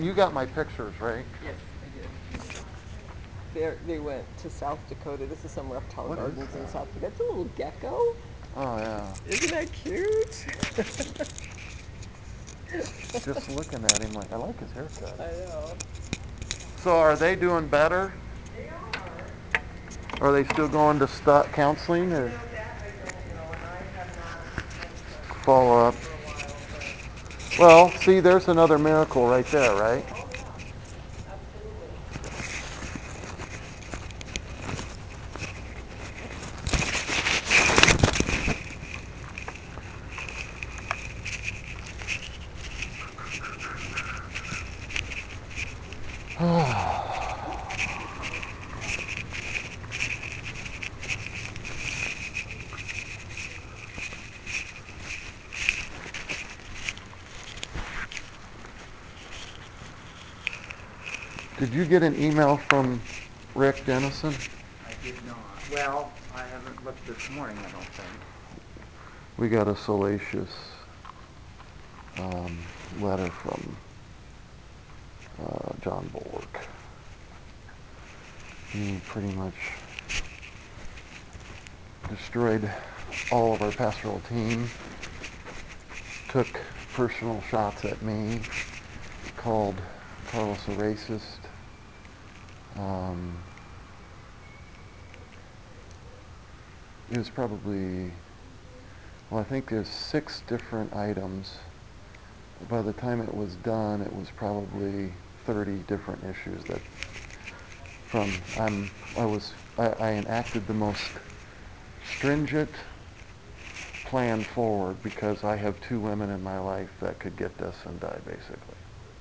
You got my pictures, right? Yes, I did. They went to South Dakota. This is some reptile What is gardens in that? South Dakota. That's a little gecko. Oh, yeah. Isn't that cute? Just looking at him, like, I like his haircut. I know. So are they doing better? They are. Are they still going to counseling You or know that I don't know, and I have not been to follow counseling up? for a while, but Well, see, there's another miracle right there, right? oh yeah, absolutely. Did you get an email from Rick Dennison? I did not. Well, I haven't looked this morning, I don't think. We got a salacious um, letter from John Bulwark. He pretty much destroyed all of our pastoral team, took personal shots at me, called Carlos a racist. Um, it was probably, well, I think there's 6 different items. By the time it was done, it was probably 30 different issues that from I enacted the most stringent plan forward because I have 2 women in my life that could get this and die basically.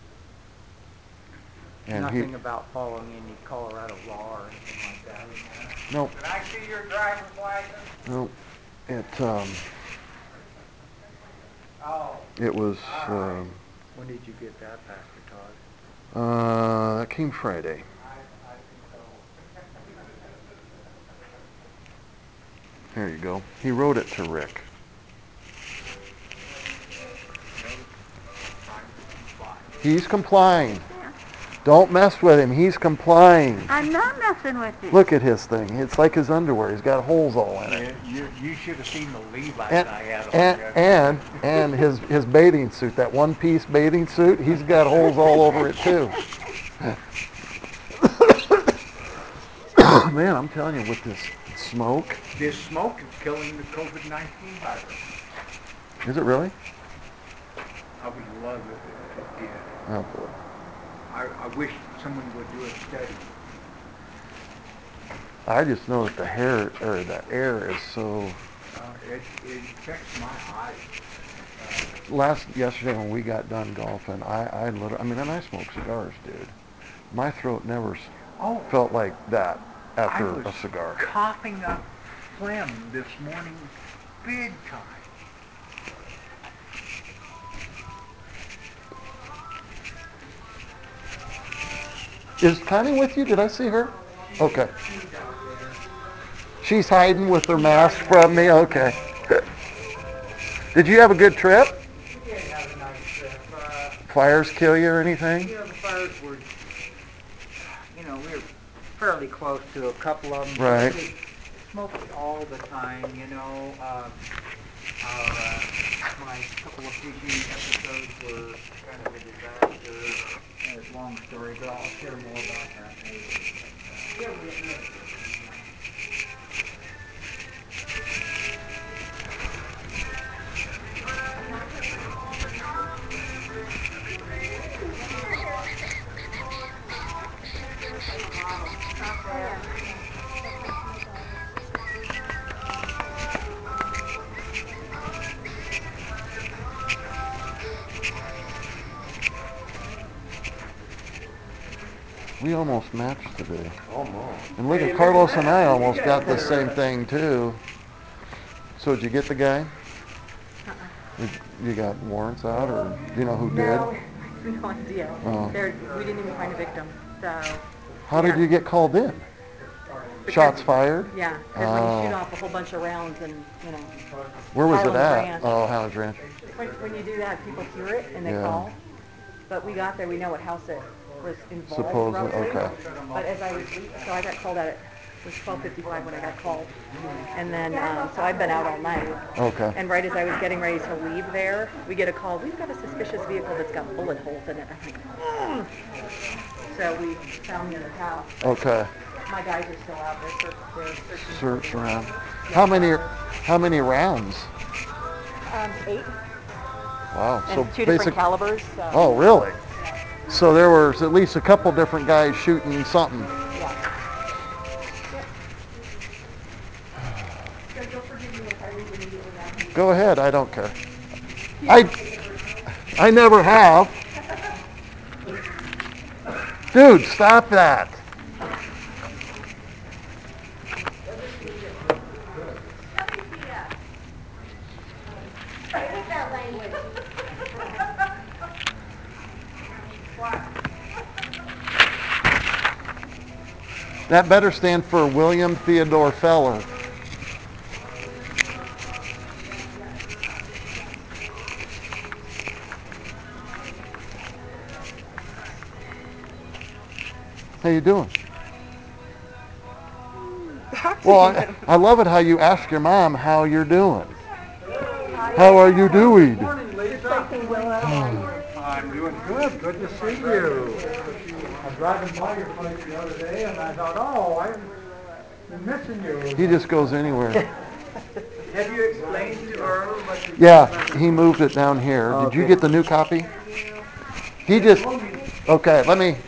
And Nothing about following any Colorado law or anything like that. nope, Can I see your driver's license? nope. It Oh, it was all right. When did you get that, Pastor Todd? that came Friday. I think so. There you go. He wrote it to Rick. Time to comply. He's complying. Don't mess with him. He's complying. I'm not messing with you. Look at his thing. It's like his underwear. He's got holes all in it. You should have seen the Levi's And I had on and yesterday. and his bathing suit, that one-piece bathing suit, he's got holes all over it too. Man, I'm telling you, with this smoke. This smoke is killing the COVID-19 virus. Is it really? I would love it if it did. Oh boy. I wish someone would do a study. I just know that the hair or the air is so. It affects my eyes. Yesterday when we got done golfing, I literally, I mean, and I smoke cigars, dude. My throat never Oh, felt like that I after was a cigar. coughing up phlegm this morning big time. Is Connie with you? Did I see her? Okay. She's out there. She's hiding with her She's mask hiding with from the me. Okay. mask. Did you have a good trip? We did have a nice trip. Fires kill you or anything? The fires were, we were fairly close to a couple of them, but Right. it was smoky all the time, my couple of fishing episodes were kind of a disaster. And it's a long story, but I'll share more about that later. But, yeah, we had good fishing. We almost matched today. Almost. And look Hey, at look at Carlos and I that. You almost guys got the are, same thing too. So did you get the guy? You got warrants out, or do you know who did? No, I have no idea. Oh. We didn't even find a victim. So, How did yeah. you get called in? Because, Shots fired? yeah, because when you shoot Oh. off a whole bunch of rounds and, Where was it Harlan's at? Ranch, Oh, Highlands Ranch. when you do that, people hear it and they Yeah. call. but we got there, we know what house it was involved Supposedly, roughly. okay. But as I was leaving, so I got called out at, it was 12:55 when I got called. And then, so I've been out all night. Okay. And right as I was getting ready to leave there, we get a call, we've got a suspicious vehicle that's got bullet holes in it. I'm like, so we found the other house. Okay. My guys are still out there, they're searching. Search for the- around. How many rounds? 8 Wow. and two different calibers. So. Oh, really? So there was at least a couple different guys shooting something. Yeah. Yep. So you'll forgive me if I leave immediately now. Go ahead. I don't care. I never have. Dude, stop that. I hate that language. That better stand for William Theodore Feller. How you doing? Well, I love it how you ask your mom how you're doing. How are you doing? Morning, Lisa. I'm doing good. Good to see you. I'm driving by your place the other day, and I thought, oh, I've been missing you. He just goes anywhere. Have you explained to Earl what you... Yeah, he moved it down here. Did you Okay. get the new copy? He just, okay, let me,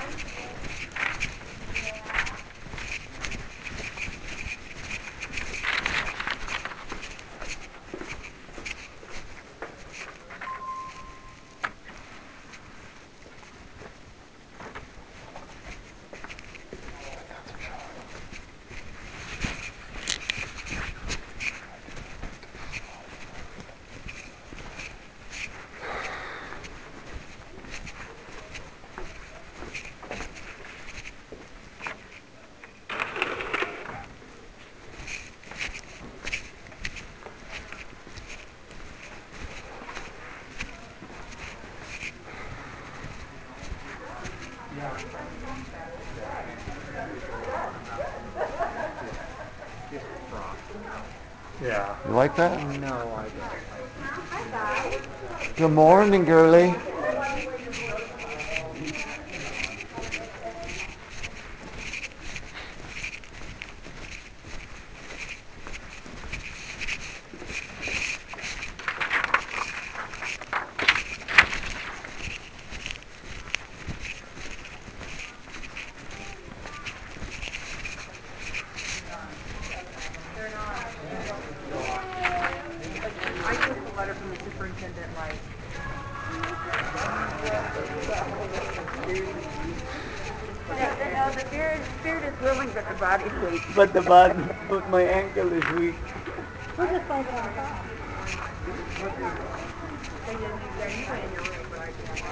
Yeah. you like that? No, I don't. Good morning, girlie. I took the letter from the superintendent like. No, the spirit is willing, but the body's weak. But my ankle is weak. We'll just find it on the phone. They didn't, yeah, you went in your room, but I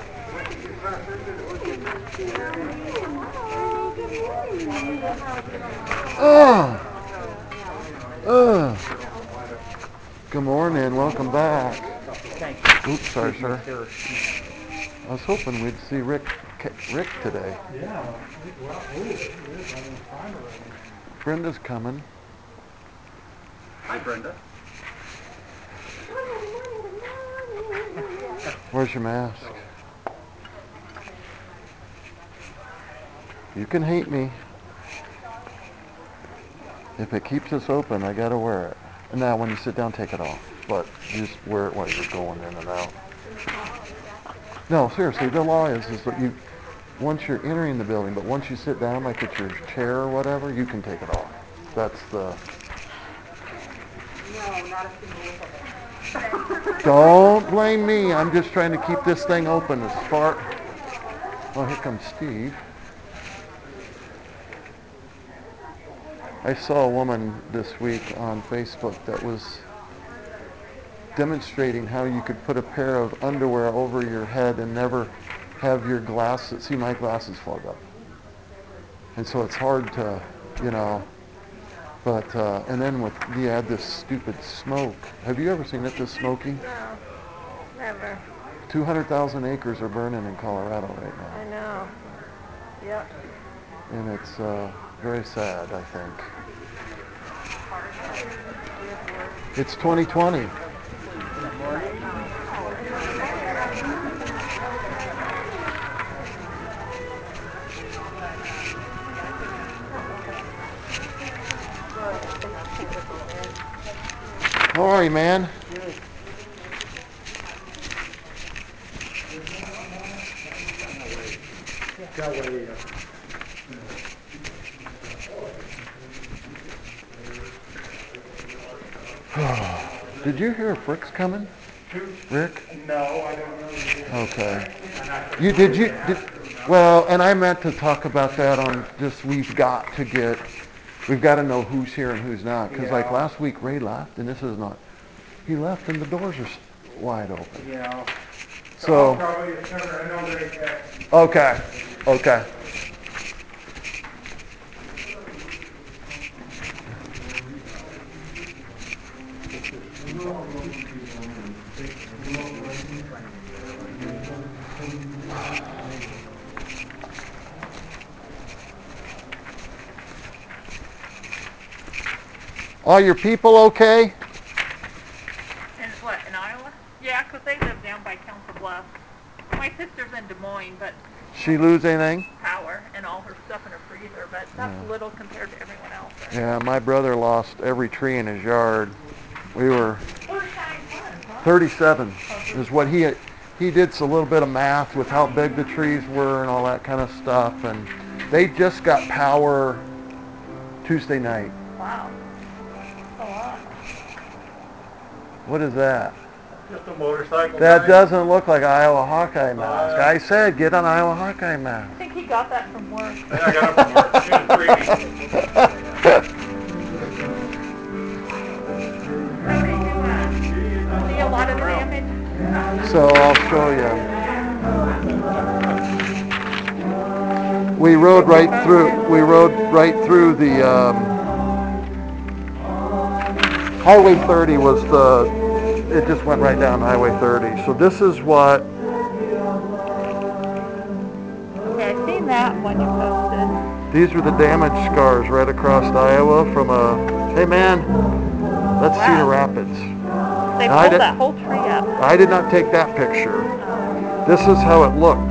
Ugh. Ugh. Good morning, welcome back. Thank you. Oops, sorry, sir. Sir. I was hoping we'd see Rick today. Yeah. Well, oh, it is right in front already. Brenda's coming. Hi, Brenda. Where's your mask? You can hate me. If it keeps us open, I gotta wear it. And now when you sit down, take it off. But just wear it while you're going in and out. No, seriously, the law is that you, once you're entering the building, but once you sit down, like at your chair or whatever, you can take it off. That's the... No, not a single one. Don't blame me. I'm just trying to keep this thing open as far... Oh, here comes Steve. I saw a woman this week on Facebook that was demonstrating how you could put a pair of underwear over your head and never have your glasses, see my glasses fog up. And so it's hard to, but, and then you add this stupid smoke. Have you ever seen it this smoky? No, never. 200,000 acres are burning in Colorado right I now. know. Yep. And it's very sad, I think. It's 2020. How are you, man? Did you hear Frick's coming? Rick? No, I don't know. Okay. Well, and I meant to talk about that on just we've got to know who's here and who's not. Because like last week Ray left and this is not. He left and the doors are wide open. Yeah. So, I'll probably turn her over again. okay. Are your people okay? And what, in Iowa? Yeah, 'cause they live down by Council Bluffs. My sister's in Des Moines, but She lose anything? power and all her stuff in her freezer, but that's little compared to everyone else. Yeah, my brother lost every tree in his yard. We were First time fun, huh? 37 is what he did a little bit of math with how big the trees were and all that kind of stuff, and they just got power Tuesday night. Wow. A lot. What is that? Just a motorcycle. That doesn't look like an Iowa Hawkeye mask. I said get an Iowa Hawkeye mask. I think he got that from work. Yeah, I got it from work. She was So did you see a lot of the damage? So I'll show you. We rode right through the Highway 30 it just went right down Highway 30. So this is what, Okay, I've seen that one you posted. these were the damage scars right across Iowa from hey man, that's Wow. Cedar Rapids. They I pulled did- that whole tree up. I did not take that picture. This is how it looked.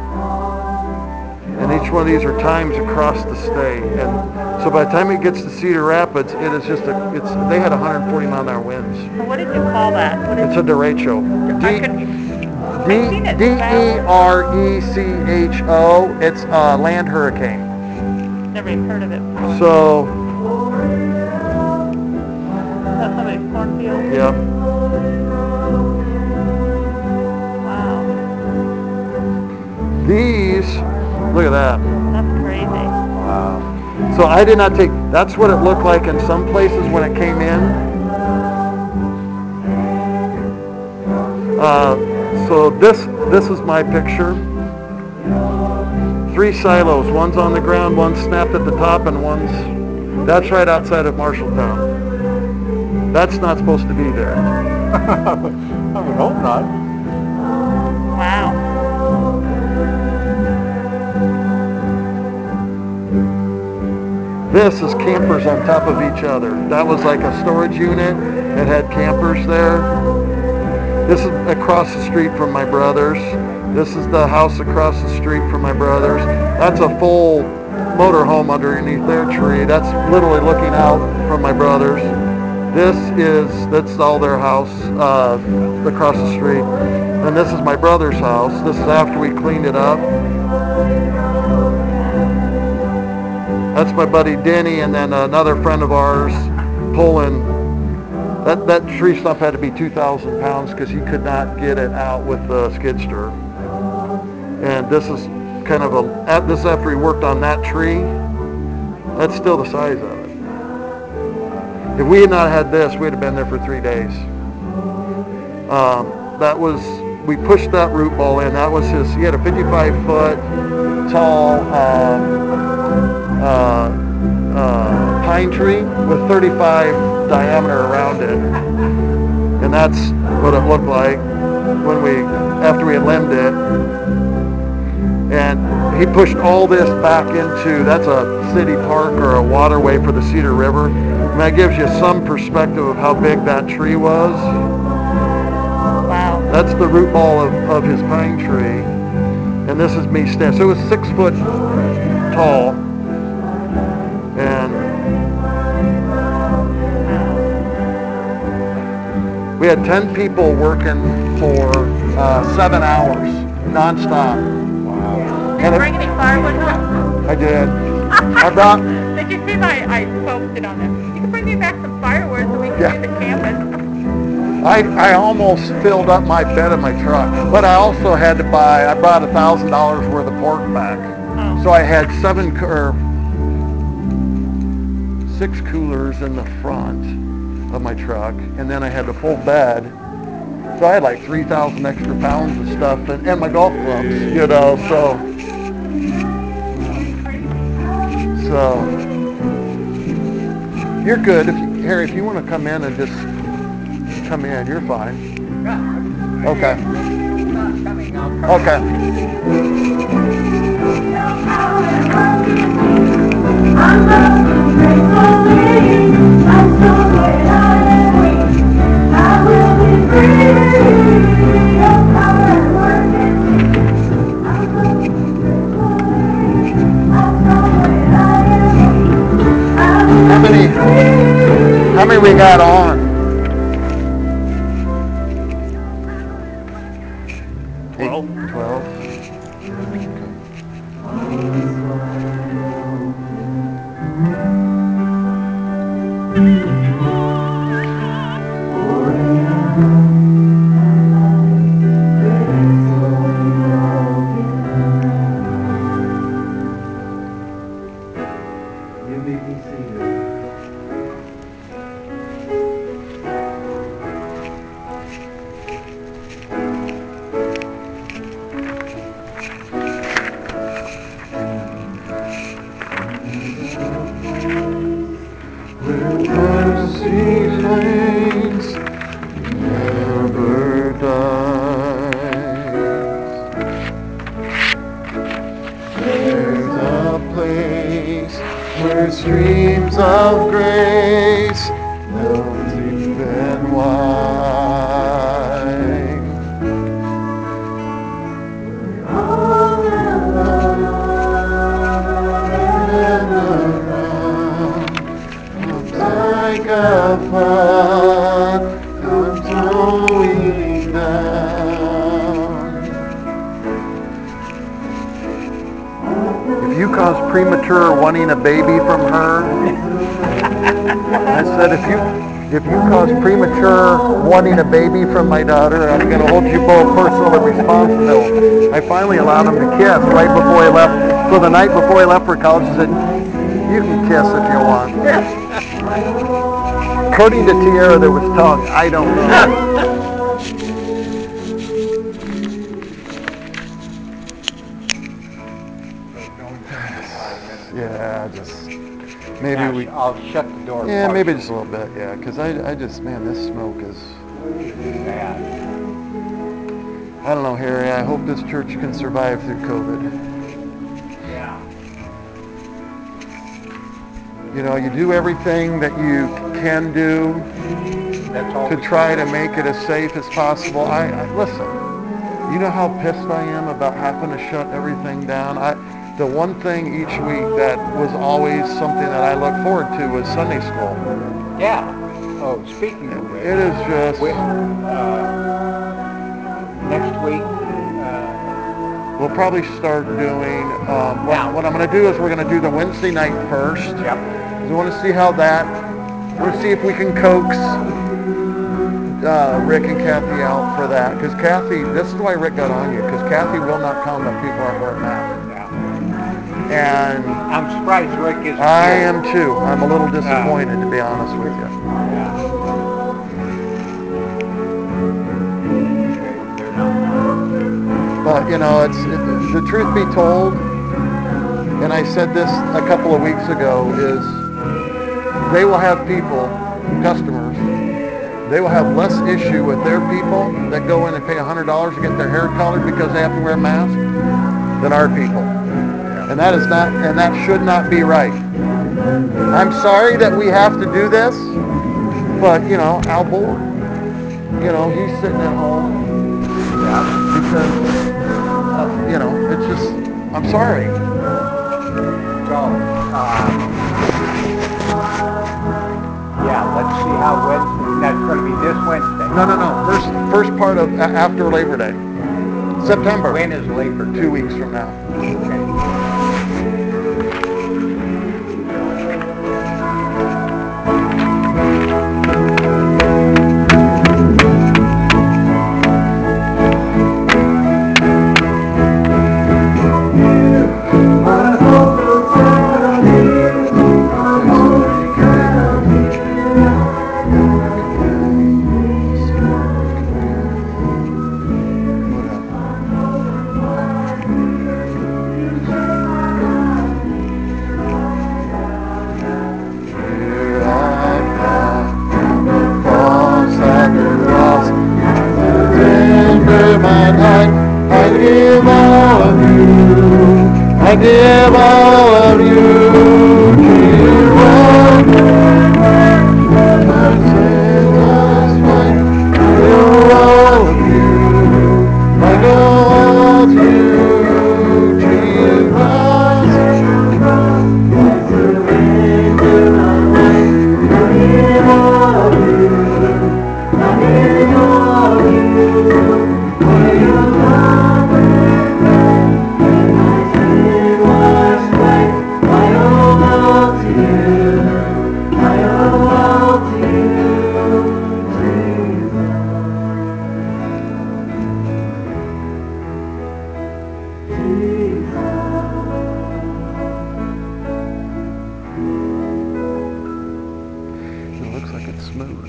And each one of these are times across the state. And so by the time it gets to Cedar Rapids, it is just they had 140 mile an hour winds. So what did you call that? What It's a derecho. I seen it D-E-R-E-C-H-O. It's a land hurricane. Never even heard of it before. So, Is that somebody's cornfield? yeah. Wow. These, look at that. That's crazy. Wow. So I did not that's what it looked like in some places when it came in. So this is my picture. 3 silos, one's on the ground, one's snapped at the top, and that's right outside of Marshalltown. That's not supposed to be there. I would hope not. Wow. This is campers on top of each other. That was like a storage unit. It had campers there. This is across the street from my brother's. This is the house across the street from my brother's. That's a full motorhome underneath their tree. That's literally looking out from my brother's. That's all their house across the street. And this is my brother's house. This is after we cleaned it up. That's my buddy Denny, and then another friend of ours pulling. That tree stump had to be 2,000 pounds because he could not get it out with the skid steer. And this is kind of this is after he worked on that tree. That's still the size of it. If we had not had this, we'd have been there for 3 days. We pushed that root ball in. That was he had a 55-foot tall pine tree with 35 diameter around it. And that's what it looked like when we after we had limbed it. And he pushed all this back into, that's a city park or a waterway for the Cedar River. And that gives you some perspective of how big that tree was. Wow. That's the root ball of his pine tree. And this is me standing. So it was 6 foot tall. And we had 10 people working for 7 hours, nonstop. Did you bring any firewood home? I did. I brought... Did you see I posted on there? You can bring me back some firewood so we can Yeah. do the camping. I almost filled up my bed of my truck, but I also had to I brought $1,000 worth of pork back. Oh. So I had 6 coolers in the front of my truck, and then I had the full bed. So I had like 3,000 extra pounds of stuff, and my golf clubs, you know, so you're good. Harry, if you want to come in and just come in, you're fine. Okay. Okay. How many we got on? 12. 12. You may be seated. Where mercy flames never dies. There's a place where streams of grace flow deep and wide. All and around comes like a flood, comes rolling down. If you cause premature wanting a baby from her, I said if you cause premature wanting a baby from my daughter, I'm going to hold you both personally responsible. I finally allowed him to kiss right before he left. So the night before he left for college, I said, you can kiss if you want. According to Tierra, there was tongue. I don't know. Yeah, just maybe I'll shut the door. Yeah, maybe just a little bit. Yeah, because I just, man, this smoke is bad. I don't know, Harry. I hope this church can survive through COVID. Yeah. You know, you do everything that you can do to try to make it as safe as possible. I listen. You know how pissed I am about having to shut everything down? The one thing each week that was always something that I look forward to was Sunday school. Yeah. Oh, speaking of which, it is just... next week, we'll probably start doing... what I'm going to do is we're going to do the Wednesday night first. Yep. We want to see how that... We'll see if we can coax Rick and Kathy out for that. Because Kathy... This is why Rick got on you. Because Kathy will not come if people aren't wearing masks. And I'm surprised Rick isn't I here. am too. I'm a little disappointed, to be honest with you. But, you know, the truth be told, and I said this a couple of weeks ago, is they will have people, customers, they will have less issue with their people that go in and pay $100 to get their hair colored because they have to wear a mask than our people. And that is not, and that should not be right. I'm sorry that we have to do this, but you know, Al Gore, you know, he's sitting at home because, you know, it's just, I'm sorry. So, yeah, let's see how Wednesday, that's going to be this Wednesday. No. First part of after Labor Day, September. When is Labor Day? 2 weeks from now. Okay. I give all of you, Jesus. My sinless life, I give all of you. I go all to you, Jesus. I surrender my life. I give all of you. I give all of you. For your love and my sin washed white. I owe all to you. I owe all to you, Jesus. It looks like it's smooth.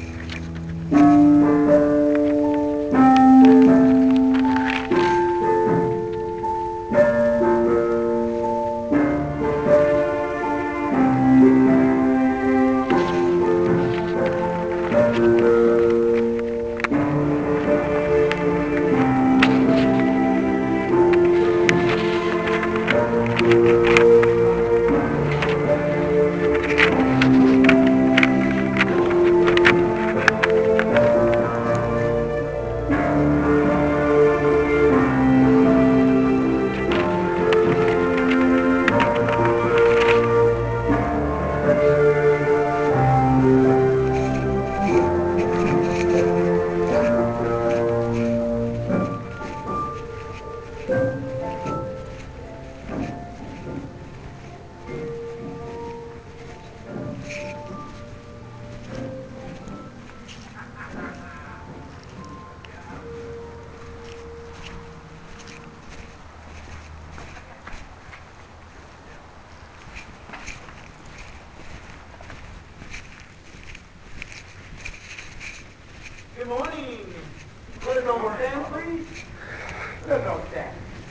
Good morning. Let us all stand, please. Let us all stand.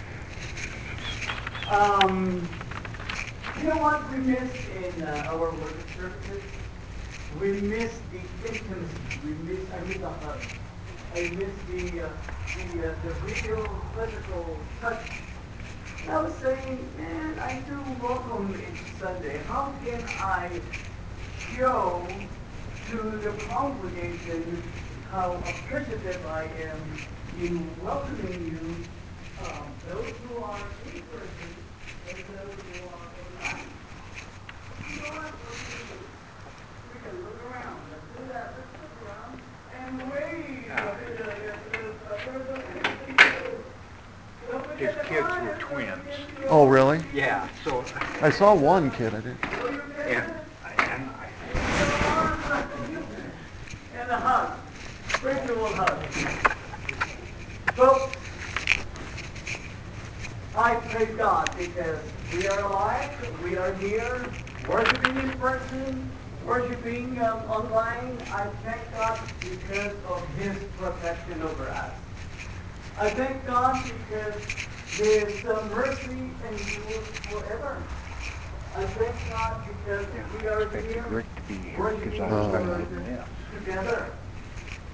You know what we missed in our worship services? We missed the intimacy. I miss the hug. I miss the real physical touch. And I was saying, man, I do welcome each Sunday. How can I show to the congregation how appreciative I am in welcoming you, those who are in person and those who are online. You know what? We can look around. Let's do that. Let's look around and wave to the His kids were twins. Oh, really? Yeah, so, I saw one kid. I didn't. and and a hug. Virtual hug. Folks, I praise God because we are alive, we are here, worshiping in person, worshiping online. I thank God because of His protection over us. I thank God because His mercy endures forever. I thank God because we are here worshiping His Word together.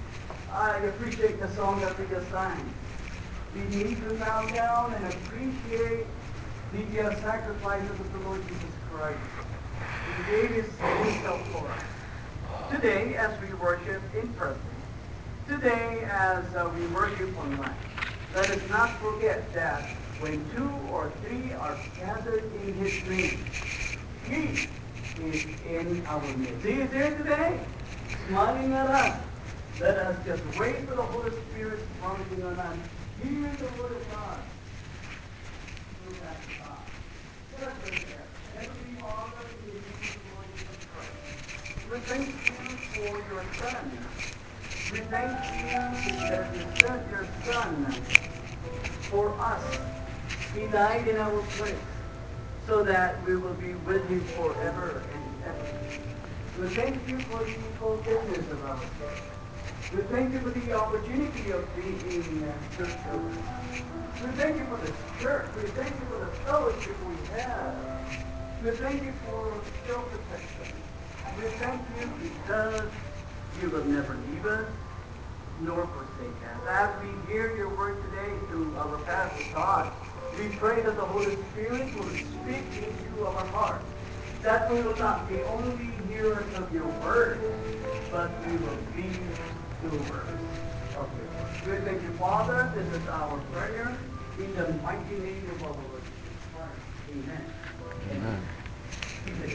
I appreciate the song that we just sang. We need to bow down and appreciate the sacrifices of the Lord Jesus Christ. He gave himself for us. Today, as we worship in person, today as we worship online, let us not forget that when two or three are gathered in his name, he is in our midst. He is here today, smiling at us. Let us just wait for the Holy Spirit promising on us. Hear the word of God. Through that God. Let us pray there. Heavenly Father, in the name of the Lord Jesus Christ, we thank you for your Son. We thank you that you sent your Son for us. He died in our place so that we will be with him forever and ever. We thank you for the forgiveness of our sins. We thank you for the opportunity of being your children. We thank you for this church. We thank you for the fellowship we have. We thank you for your protection. We thank you because you will never leave us nor forsake us. As we hear your word today through our Pastor Todd, we pray that the Holy Spirit will speak into our hearts, that we will not be only hearers of your word, but we will be doers of your word. We thank you, Father. This is our prayer in the mighty name of our Lord Jesus Christ. Amen. Amen. Amen.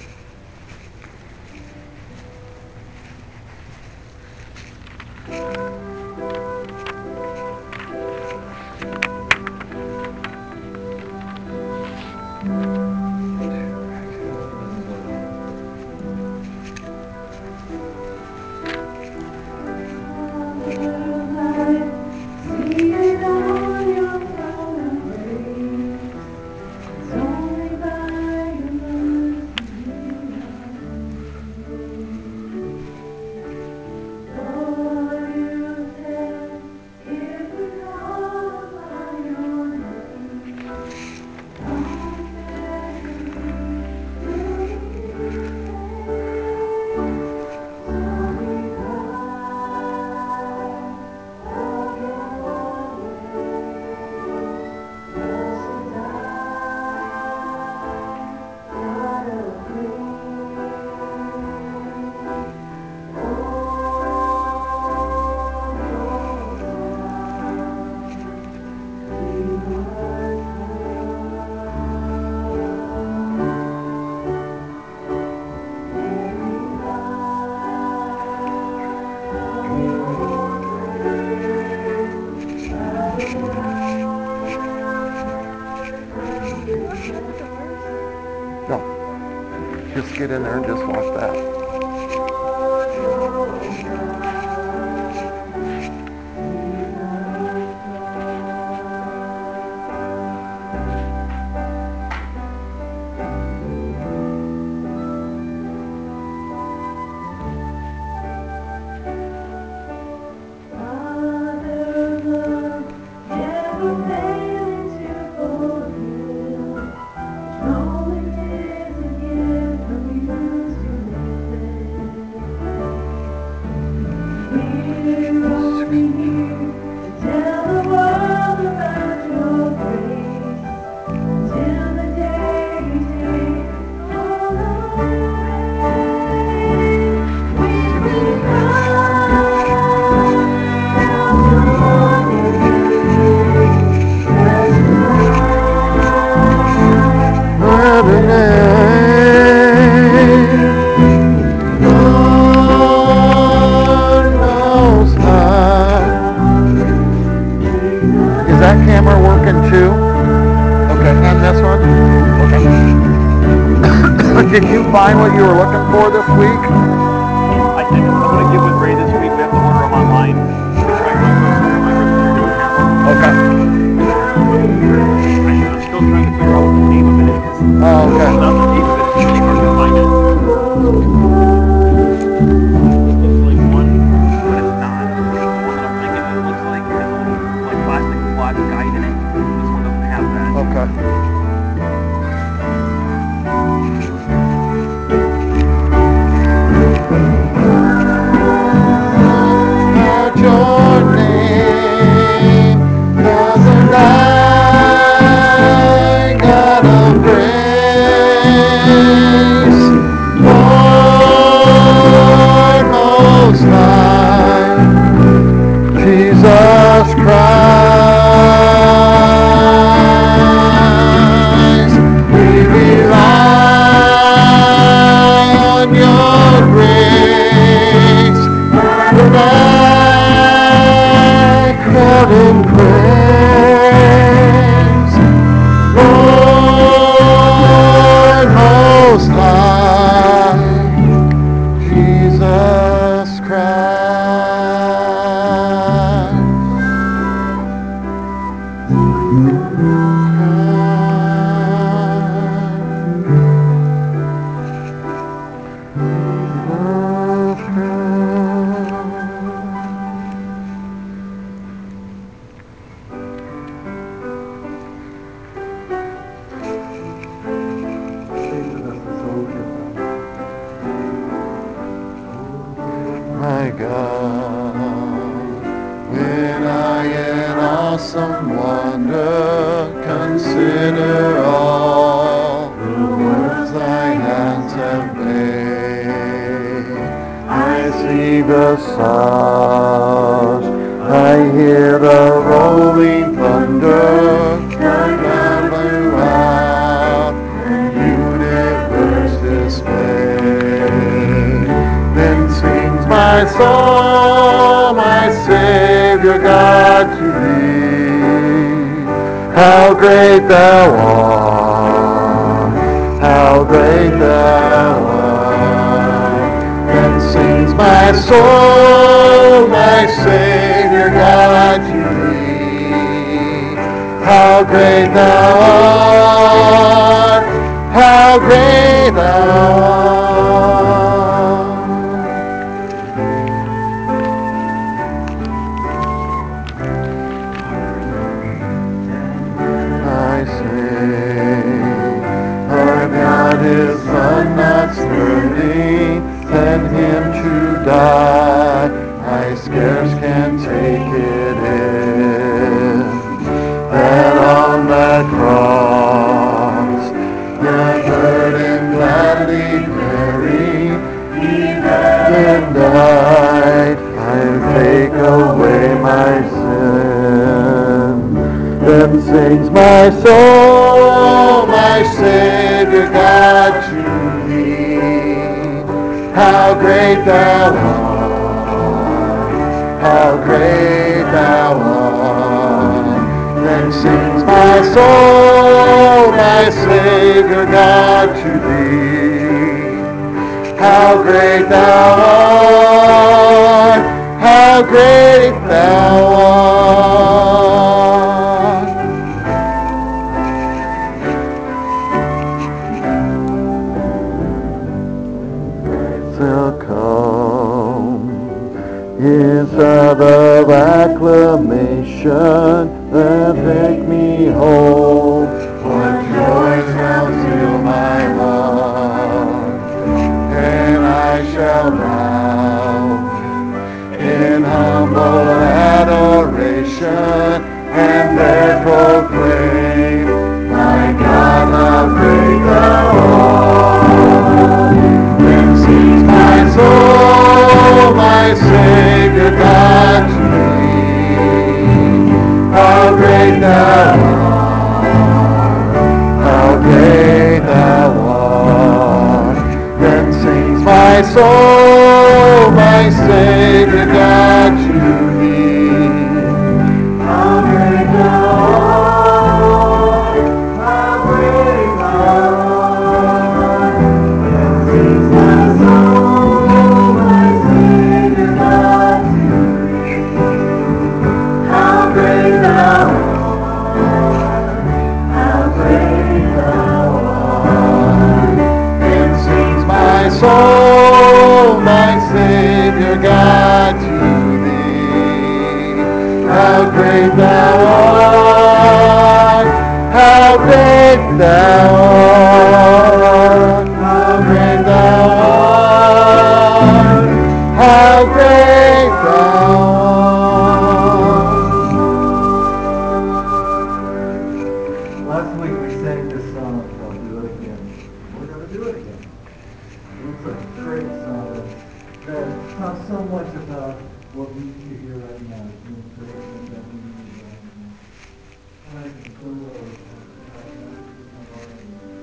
Seated on your throne of grace, it's only by your mercy we are saved. Lord, you said, if we call upon your name, confess will be saved. So we cry of your grace, blessed God of grace. No, just get in there and just watch that. Father of love, never failing to fulfill, which only is a gift from you to live. We're only here to tell the world about your grace, until the day you take all away. We will cry. Is that camera working too? Okay, and this one? Okay. Did you find what you were looking for this week? I'm going to give with Ray this week. We have to order them online. We tried one website. My website didn't have them. Okay. I'm still trying to figure out what the name of it is. Oh, okay. Without the name of it, it's really hard to find it. It looks like one, but it's not. The one that I'm thinking it looks like has a little like plastic black guide in it. This one doesn't have that. Okay. God. When I in awesome wonder consider all the works thy hands have made, I see the stars, I hear the rolling thunder, the ground throughout the universe displayed. Then sings my soul, my Savior God, to thee. How great thou art, how great thou art. Then sings my soul, my Savior God, to thee. How great thou art, how great thou art. I sing, our God is Son not worthy, send him to die. I scarce can take it in, that on that cross, the burden gladly carried, he then died, and take away my sin. Then sings my soul, my Savior God, to thee. How great thou art, how great thou art. Then sings my soul, my Savior God, to thee. How great thou art, how great thou art. Shall come, his of acclamation that make me whole. What joy shall fill my heart, and I shall bow in humble adoration, and there proclaim, my God, how great thou art. Then sings my soul, my Savior God, to thee. How great thou art, how great thou art. Then sings my soul, my Savior God, to thee. How great thou art, how great thou art. Then sings my soul, my Savior God, to thee. How great thou art, how great thou art. Then sings my soul, my Savior God, to thee. How great thou art, how great thou art, how great thou art, how great thou art. Last week we sang this song called Do It Again. We're going to do it again. It's a great song that talks so much about what we need to hear right now. The encouragement that we need right now. And I can so well talk about that.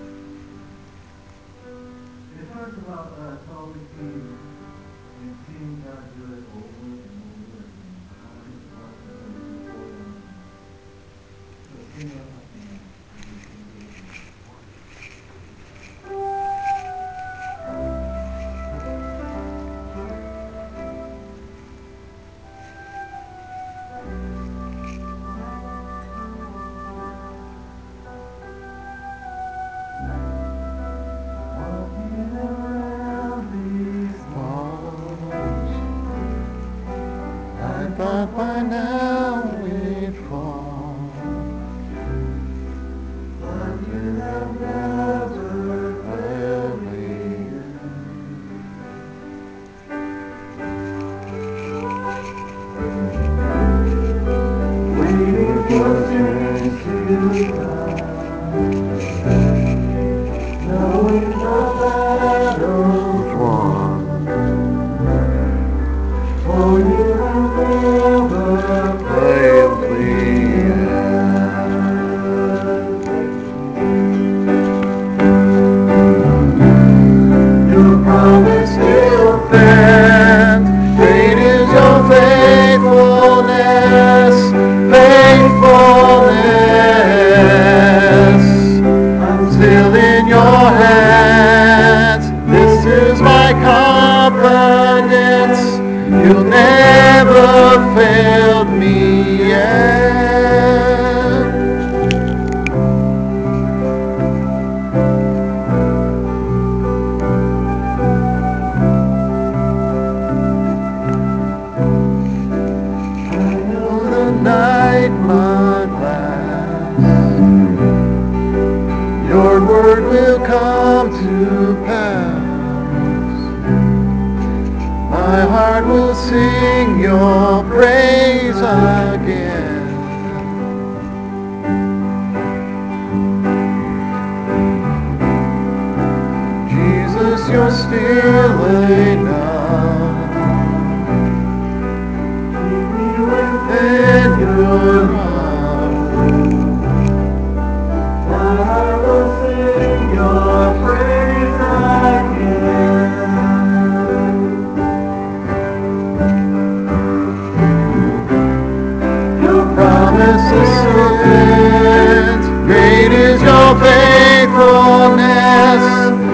It talks about all the keys and seeing God do it over and over again. All his blessings and pour down. So sing that with me now. confidence. You'll never fail me yet. The night might last, your word will come to pass. My heart will sing your praise again. Jesus, you're still enough. Keep me within your arms. My heart will sing your praise again. Your promises stand. Great is your faithfulness.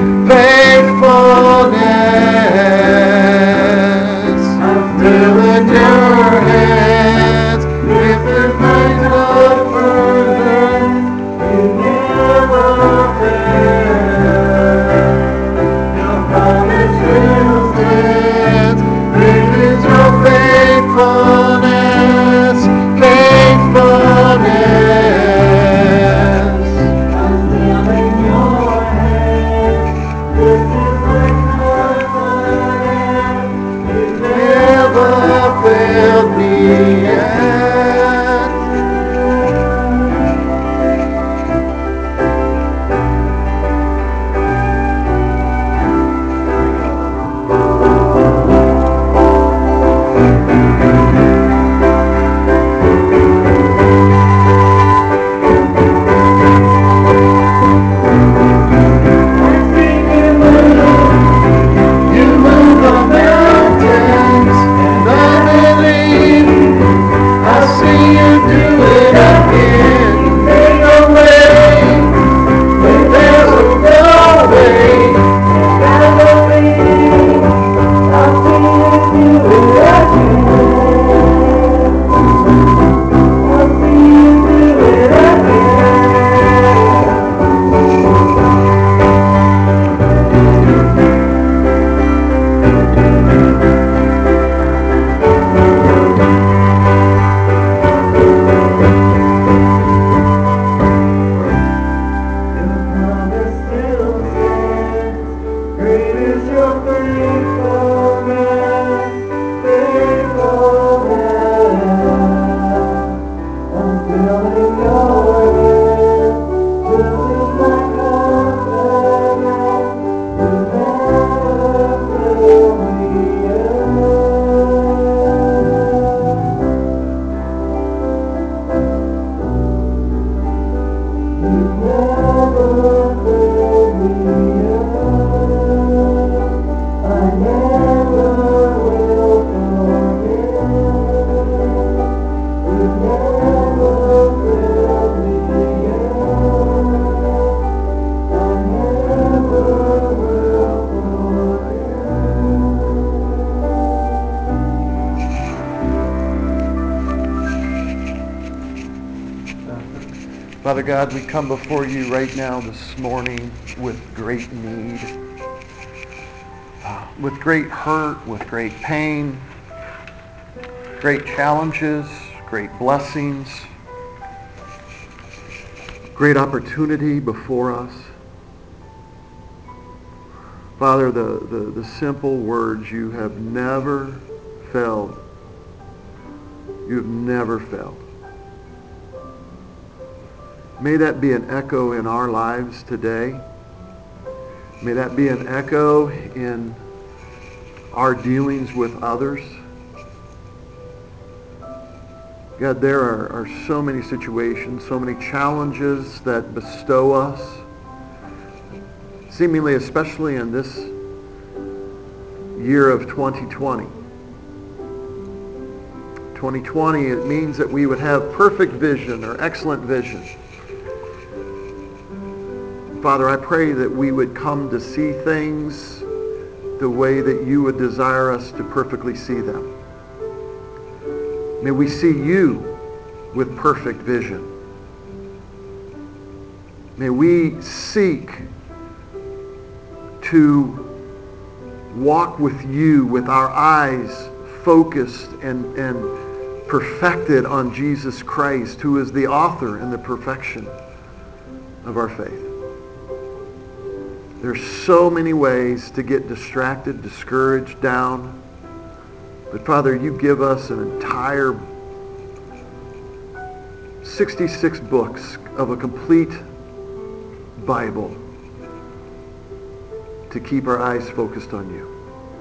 Faithfulness. I'm still in your hands. If it makes no further, you never fail. Your promise still stands. Great is your faithfulness. Faithfulness. I'm still in your hands. This is my confidence. You never failed me yet. You move the mountains, and I believe I see you do it again. You make a way when there's no way. And I believe I see you do it again. I see you do it again. Your promise still stands. Great is your faithfulness. Faithfulness. I'm still in your hands. This is my confidence. You never fail me yet. You never failed me yet. I never will forget. You never failed me yet. I never will forget. Father God, we come before you right now this morning with great need, with great hurt, with great pain, great challenges, great blessings, great opportunity before us. Father, the simple words, you have never failed. You have never failed. May that be an echo in our lives today. May that be an echo in our dealings with others. God, there are so many situations, so many challenges that bestow us, seemingly especially in this year of 2020. 2020, it means that we would have perfect vision or excellent vision. Father, I pray that we would come to see things the way that you would desire us to perfectly see them. May we see you with perfect vision. May we seek to walk with you with our eyes focused and perfected on Jesus Christ, who is the author and the perfection of our faith. There's so many ways to get distracted, discouraged, down. But Father, you give us an entire 66 books of a complete Bible to keep our eyes focused on you.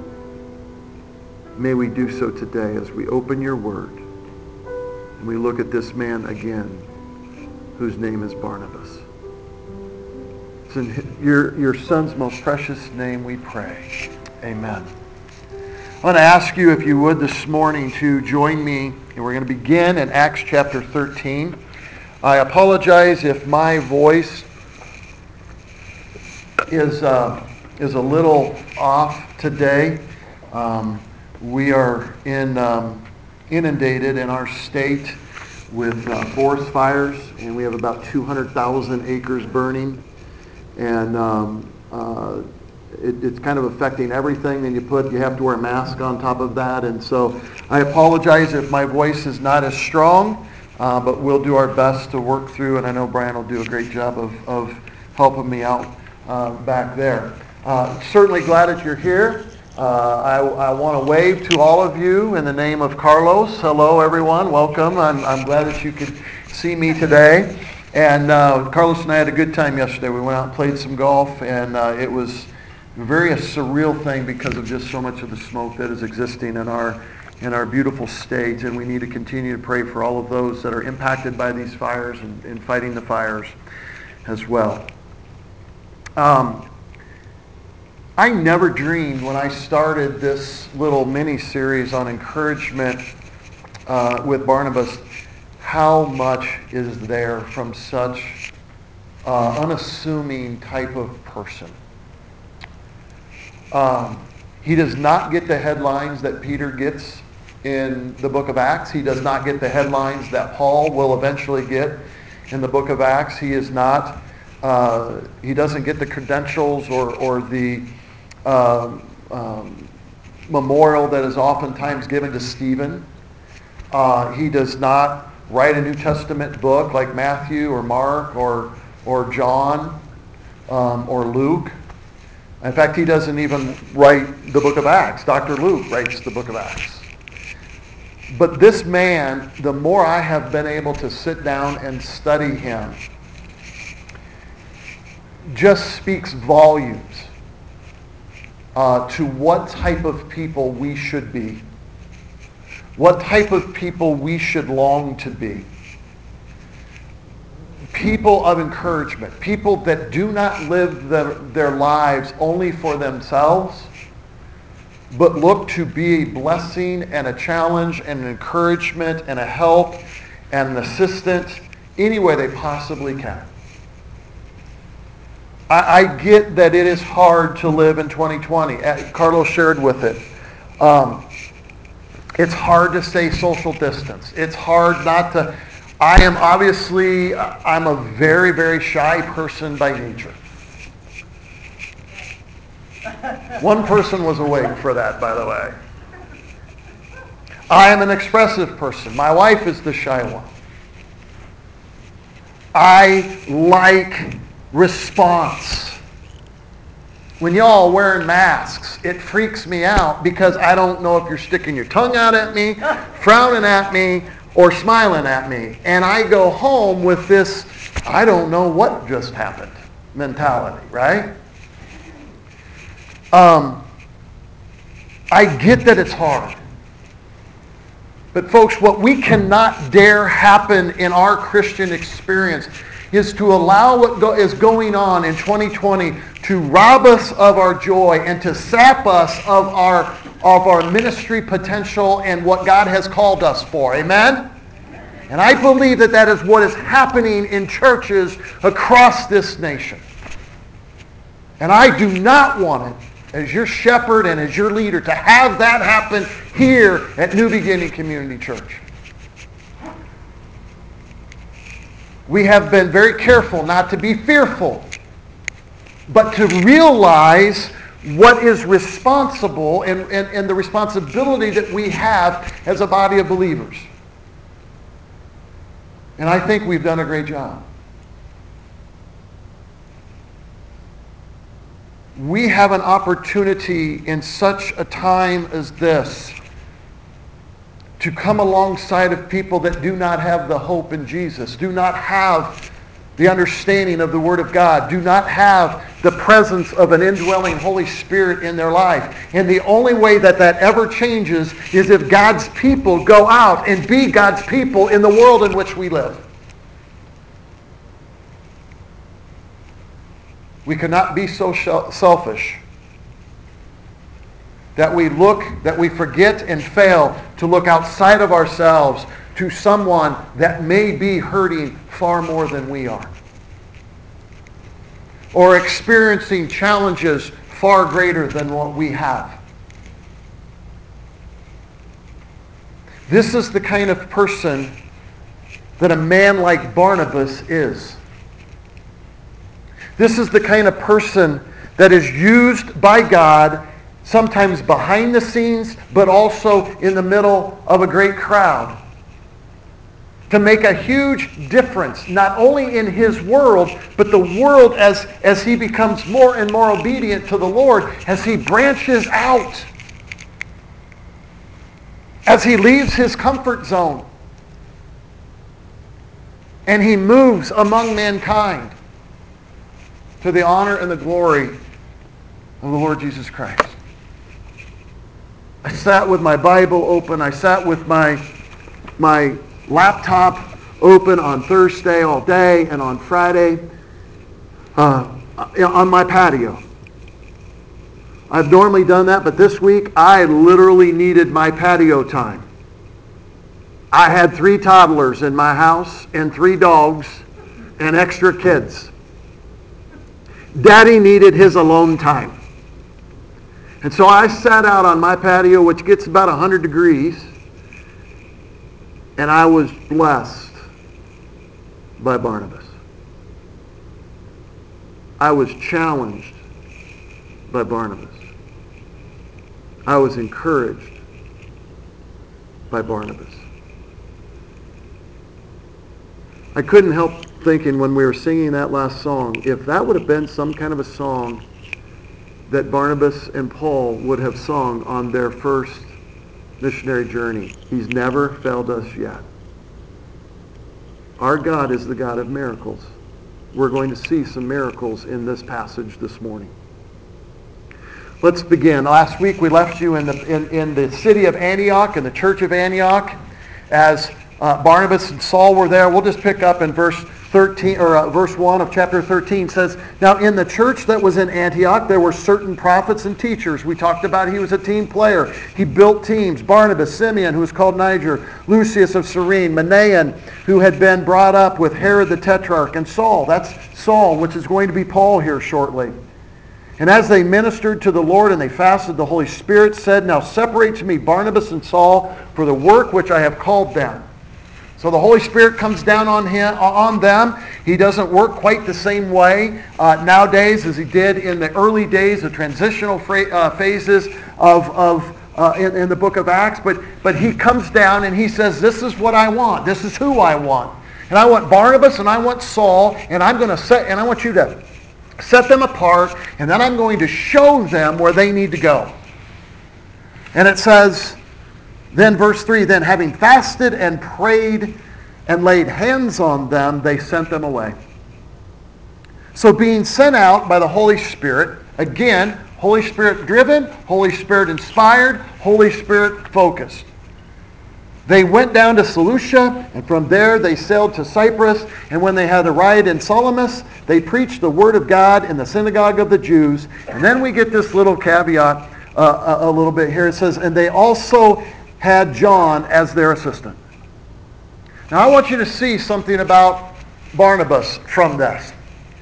May we do so today as we open your word and we look at this man again whose name is Barnabas. It's in your son's most precious name we pray. Amen. I want to ask you, if you would, this morning to join me, and we're going to begin in Acts chapter 13. I apologize if my voice is a little off today. We are inundated in our state with forest fires, and we have about 200,000 acres burning, and it's kind of affecting everything. And you have to wear a mask on top of that, and so I apologize if my voice is not as strong, but we'll do our best to work through, and I know Brian will do a great job of helping me out back there. Certainly glad that you're here. I want to wave to all of you in the name of Carlos. Hello, everyone. Welcome. I'm glad that you could see me today. And Carlos and I had a good time yesterday. We went out and played some golf, and it was a surreal thing because of just so much of the smoke that is existing in our beautiful state. And we need to continue to pray for all of those that are impacted by these fires and fighting the fires as well. I never dreamed when I started this little mini-series on encouragement with Barnabas how much is there from such unassuming type of person. He does not get the headlines that Peter gets in the book of Acts. He does not get the headlines that Paul will eventually get in the book of Acts. He is not. He doesn't get the credentials or the memorial that is oftentimes given to Stephen. He does not write a New Testament book like Matthew or Mark or John or Luke. In fact, he doesn't even write the book of Acts. Dr. Luke writes the book of Acts. But this man, the more I have been able to sit down and study him, just speaks volumes to what type of people we should be, what type of people we should long to be. People of encouragement, people that do not live their lives only for themselves, but look to be a blessing and a challenge and an encouragement and a help and an assistant any way they possibly can. I get that it is hard to live in 2020. Carlos shared with it. It's hard to stay social distance. It's hard not to... I'm a very, very shy person by nature. One person was awake for that, by the way. I am an expressive person. My wife is the shy one. I like response. When y'all are wearing masks, it freaks me out because I don't know if you're sticking your tongue out at me, frowning at me, or smiling at me. And I go home with this, I don't know what just happened mentality, right? I get that it's hard. But folks, what we cannot dare happen in our Christian experience is to allow what is going on in 2020 to rob us of our joy and to sap us of our ministry potential and what God has called us for. Amen? And I believe that is what is happening in churches across this nation. And I do not want it as your shepherd and as your leader, to have that happen here at New Beginning Community Church. We have been very careful not to be fearful, but to realize what is responsible and the responsibility that we have as a body of believers. And I think we've done a great job. We have an opportunity in such a time as this to come alongside of people that do not have the hope in Jesus, do not have the understanding of the Word of God, do not have the presence of an indwelling Holy Spirit in their life. And the only way that that ever changes is if God's people go out and be God's people in the world in which we live. We cannot be so selfish that we forget and fail to look outside of ourselves to someone that may be hurting far more than we are, or experiencing challenges far greater than what we have. This is the kind of person that a man like Barnabas is. This is the kind of person that is used by God, sometimes behind the scenes, but also in the middle of a great crowd, to make a huge difference, not only in his world, but the world as he becomes more and more obedient to the Lord, as he branches out, as he leaves his comfort zone, and he moves among mankind to the honor and the glory of the Lord Jesus Christ. I sat with my Bible open. I sat with my laptop open on Thursday all day and on Friday on my patio. I've normally done that, but this week I literally needed my patio time. I had 3 toddlers in my house and 3 dogs and extra kids. Daddy needed his alone time. And so I sat out on my patio, which gets about 100 degrees, and I was blessed by Barnabas. I was challenged by Barnabas. I was encouraged by Barnabas. I couldn't help thinking when we were singing that last song, if that would have been some kind of a song that Barnabas and Paul would have sung on their first missionary journey. He's never failed us yet. Our God is the God of miracles. We're going to see some miracles in this passage this morning. Let's begin. Last week we left you in the city of Antioch, in the church of Antioch, as Barnabas and Saul were there. We'll just pick up in verse 13 or verse 1 of chapter 13. It says, "Now in the church that was in Antioch there were certain prophets and teachers." We talked about he was a team player. He built teams. Barnabas, Simeon, who was called Niger, Lucius of Cyrene, Manaen, who had been brought up with Herod the Tetrarch, and Saul. That's Saul, which is going to be Paul here shortly. "And as they ministered to the Lord and they fasted, the Holy Spirit said, 'Now separate to me Barnabas and Saul for the work which I have called them.'" So the Holy Spirit comes down on them. He doesn't work quite the same way nowadays as he did in the early days, the transitional phases in the book of Acts. But he comes down and he says, "This is what I want. This is who I want. And I want Barnabas and I want Saul, and I want you to set them apart, and then I'm going to show them where they need to go." And it says, then verse 3, "Then having fasted and prayed and laid hands on them, they sent them away." So being sent out by the Holy Spirit, again, Holy Spirit driven, Holy Spirit inspired, Holy Spirit focused. They went down to Seleucia, and from there they sailed to Cyprus. And when they had arrived in Salamis, they preached the word of God in the synagogue of the Jews. And then we get this little caveat a little bit here. It says, "And they also had John as their assistant." Now I want you to see something about Barnabas from this.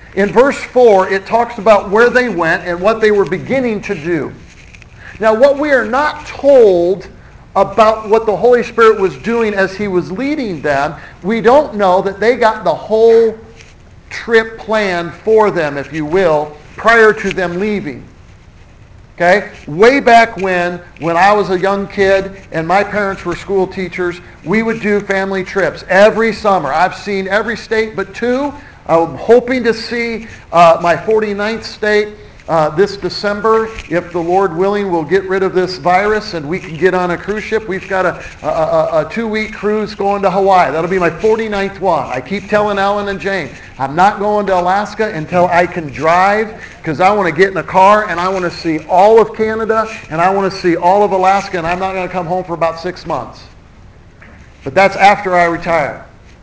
In verse 4, it talks about where they went and what they were beginning to do. Now, what we are not told about what the Holy Spirit was doing as he was leading them, we don't know that they got the whole trip planned for them, if you will, prior to them leaving. Okay? Way back when I was a young kid and my parents were school teachers, we would do family trips every summer. I've seen every state but two. I'm hoping to see my 49th state this December. If the Lord willing, we'll get rid of this virus and we can get on a cruise ship. We've got a 2-week cruise going to Hawaii. That'll be my 49th one. I keep telling Ellen and Jane, I'm not going to Alaska until I can drive, because I want to get in a car and I want to see all of Canada and I want to see all of Alaska, and I'm not going to come home for about 6 months. But that's after I retire.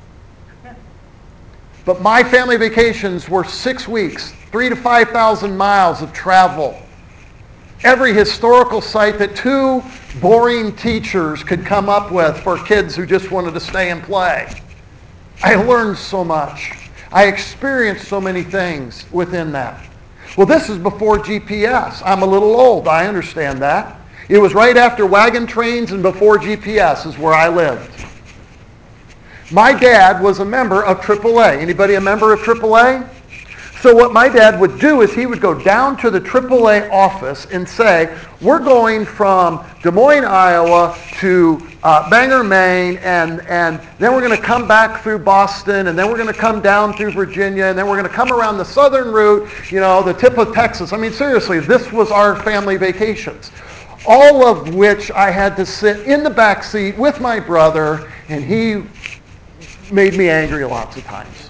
But my family vacations were 6 weeks, 3,000 to 5,000 miles of travel. Every historical site that 2 boring teachers could come up with for kids who just wanted to stay and play. I learned so much. I experienced so many things within that. Well, this is before GPS. I'm a little old. I understand that. It was right after wagon trains and before GPS is where I lived. My dad was a member of AAA. Anybody a member of AAA? So what my dad would do is he would go down to the AAA office and say, we're going from Des Moines, Iowa to Bangor, Maine, and then we're going to come back through Boston, and then we're going to come down through Virginia, and then we're going to come around the southern route, the tip of Texas. I mean, seriously, this was our family vacations. All of which I had to sit in the back seat with my brother, and he made me angry lots of times.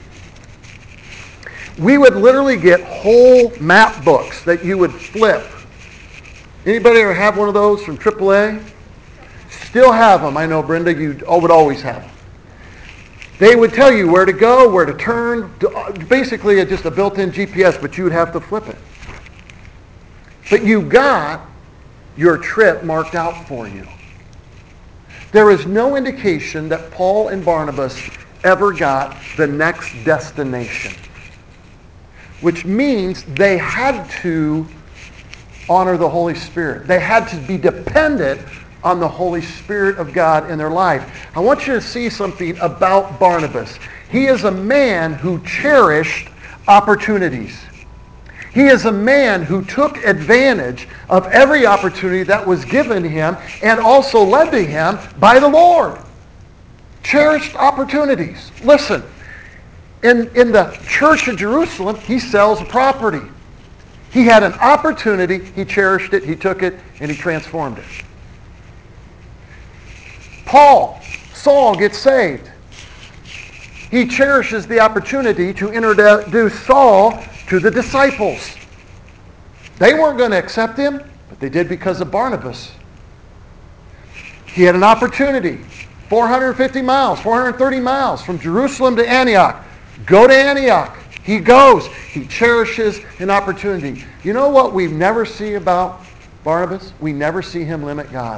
We would literally get whole map books that you would flip. Anybody ever have one of those from AAA? Still have them. I know, Brenda, you would always have them. They would tell you where to go, where to turn. Basically, it's just a built-in GPS, but you would have to flip it. But you got your trip marked out for you. There is no indication that Paul and Barnabas ever got the next destination, which means they had to honor the Holy Spirit. They had to be dependent on the Holy Spirit of God in their life. I want you to see something about Barnabas. He is a man who cherished opportunities. He is a man who took advantage of every opportunity that was given him and also led to him by the Lord. Cherished opportunities. Listen, in the church of Jerusalem, he sells property. He had an opportunity, he cherished it, he took it, and he transformed it. Saul gets saved. He cherishes the opportunity to introduce Saul to the disciples. They weren't going to accept him, but they did because of Barnabas. He had an opportunity, 450 miles, 430 miles from Jerusalem to Antioch. Go to Antioch. He goes. He cherishes an opportunity. You know what we never see about Barnabas? We never see him limit God.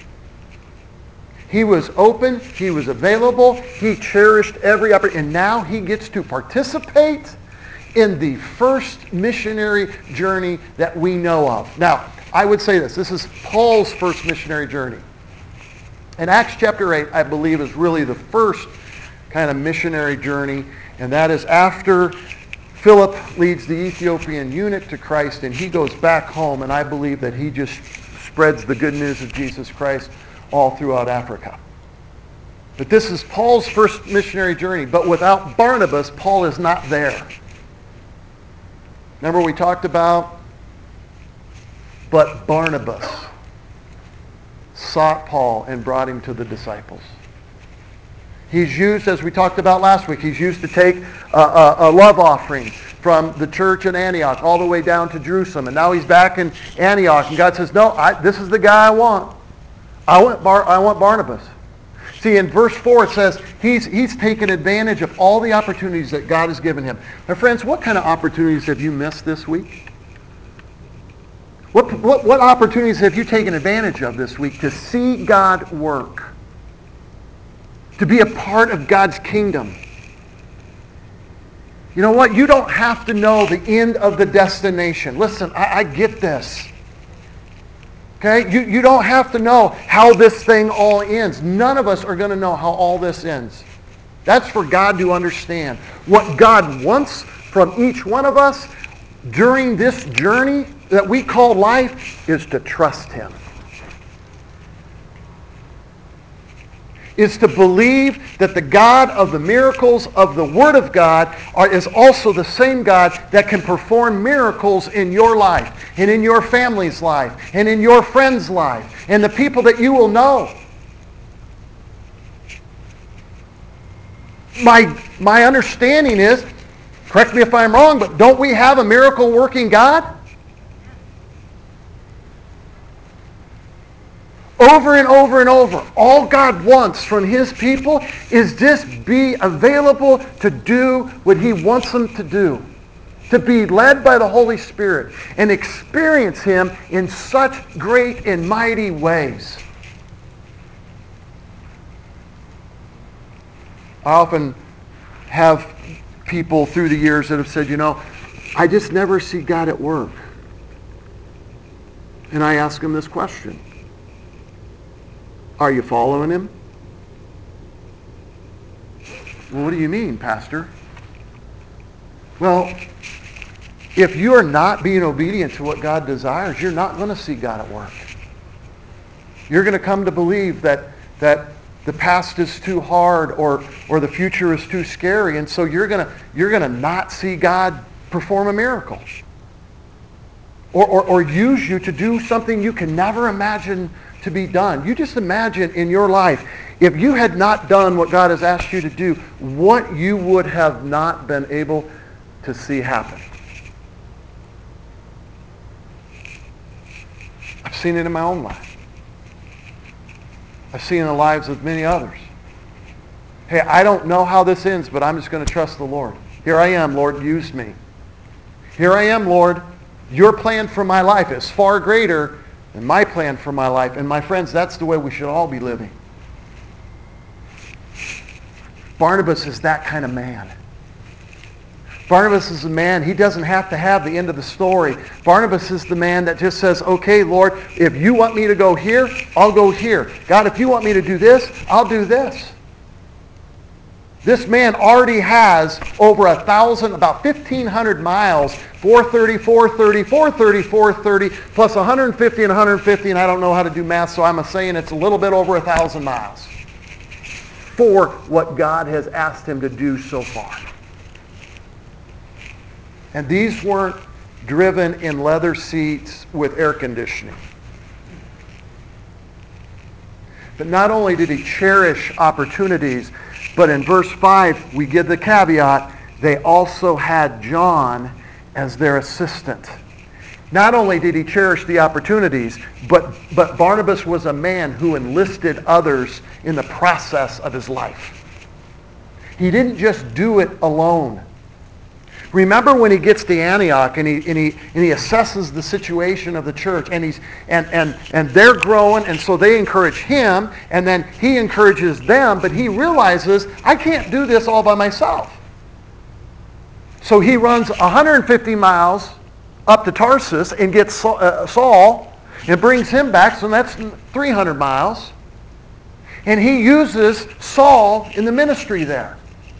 He was open. He was available. He cherished every opportunity. And now he gets to participate in the first missionary journey that we know of. Now, I would say this. This is Paul's first missionary journey. And Acts chapter 8, I believe, is really the first kind of missionary journey. And that is after Philip leads the Ethiopian eunuch to Christ, and he goes back home, and I believe that he just spreads the good news of Jesus Christ all throughout Africa. But this is Paul's first missionary journey. But without Barnabas, Paul is not there. Remember we talked about, but Barnabas sought Paul and brought him to the disciples. He's used, as we talked about last week, he's used to take a love offering from the church in Antioch all the way down to Jerusalem. And now he's back in Antioch, and God says, no, this is the guy I want. I want Barnabas. See, in verse 4 it says he's taken advantage of all the opportunities that God has given him. My friends, what kind of opportunities have you missed this week? What opportunities have you taken advantage of this week to see God work? To be a part of God's kingdom? You know what? You don't have to know the end of the destination. Listen, I get this. Okay? You don't have to know how this thing all ends. None of us are going to know how all this ends. That's for God to understand. What God wants from each one of us during this journey that we call life is to trust him. Is to believe that the God of the miracles of the Word of God is also the same God that can perform miracles in your life and in your family's life and in your friend's life and the people that you will know. My understanding is, correct me if I'm wrong, but don't we have a miracle working God? Over and over and over, all God wants from his people is just be available to do what he wants them to do. To be led by the Holy Spirit and experience him in such great and mighty ways. I often have people through the years that have said, I just never see God at work. And I ask them this question. Are you following him? Well, what do you mean, Pastor? Well, if you are not being obedient to what God desires, you're not going to see God at work. You're going to come to believe that the past is too hard or the future is too scary, and so you're going to not see God perform a miracle. Or use you to do something you can never imagine to be done. You just imagine in your life, if you had not done what God has asked you to do, what you would have not been able to see happen. I've seen it in my own life. I've seen it in the lives of many others. Hey, I don't know how this ends, but I'm just going to trust the Lord. Here I am, Lord, use me. Here I am, Lord. Your plan for my life is far greater than my plan for my life. And my friends, that's the way we should all be living. Barnabas is that kind of man. Barnabas is a man, he doesn't have to have the end of the story. Barnabas is the man that just says, okay, Lord, if you want me to go here, I'll go here. God, if you want me to do this, I'll do this. This man already has over 1,000, about 1,500 miles, 430, 430, 430, 430, plus 150 and 150, and I don't know how to do math, so I'm saying it's a little bit over 1,000 miles for what God has asked him to do so far. And these weren't driven in leather seats with air conditioning. But not only did he cherish opportunities, but in verse 5, we give the caveat, they also had John as their assistant. Not only did he cherish the opportunities, but Barnabas was a man who enlisted others in the process of his life. He didn't just do it alone. Remember when he gets to Antioch and he assesses the situation of the church and they're growing, and so they encourage him, and then he encourages them, but he realizes, I can't do this all by myself. So he runs 150 miles up to Tarsus and gets Saul and brings him back, so that's 300 miles. And he uses Saul in the ministry there.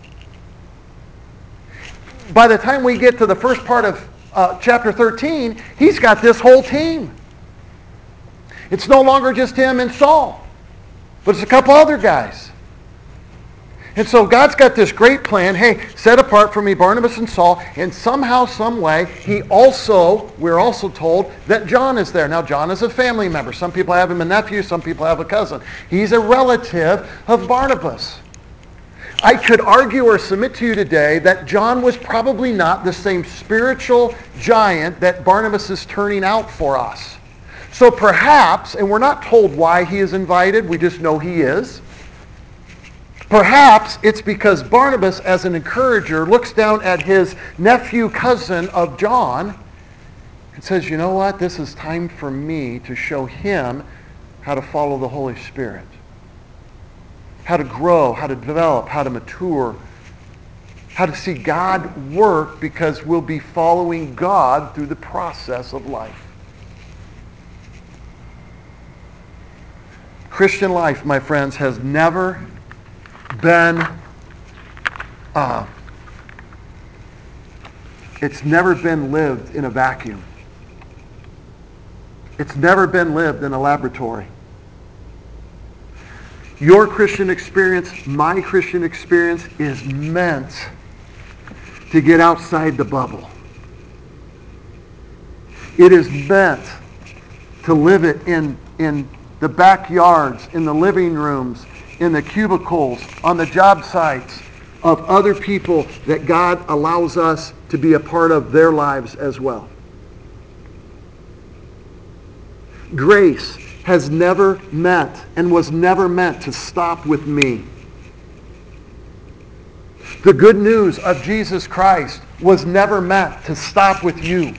By the time we get to the first part of chapter 13, he's got this whole team. It's no longer just him and Saul, but it's a couple other guys. And so God's got this great plan. Hey, set apart for me Barnabas and Saul, and somehow, some way, we're also told that John is there. Now, John is a family member. Some people have him a nephew, some people have a cousin. He's a relative of Barnabas. I could argue or submit to you today that John was probably not the same spiritual giant that Barnabas is turning out for us. So perhaps, and we're not told why he is invited, we just know he is. Perhaps it's because Barnabas, as an encourager, looks down at his nephew cousin of John and says, you know what, this is time for me to show him how to follow the Holy Spirit. How to grow, how to develop, how to mature. how to see God work, because we'll be following God through the process of life. Christian life, my friends, has never been, it's never been lived in a vacuum. It's never been lived in a laboratory. Your Christian experience, my Christian experience, is meant to get outside the bubble. It is meant to live it in the backyards, in the living rooms, in the cubicles, on the job sites of other people that God allows us to be a part of their lives as well. Grace has never meant and was never meant to stop with me. The good news of Jesus Christ was never meant to stop with you.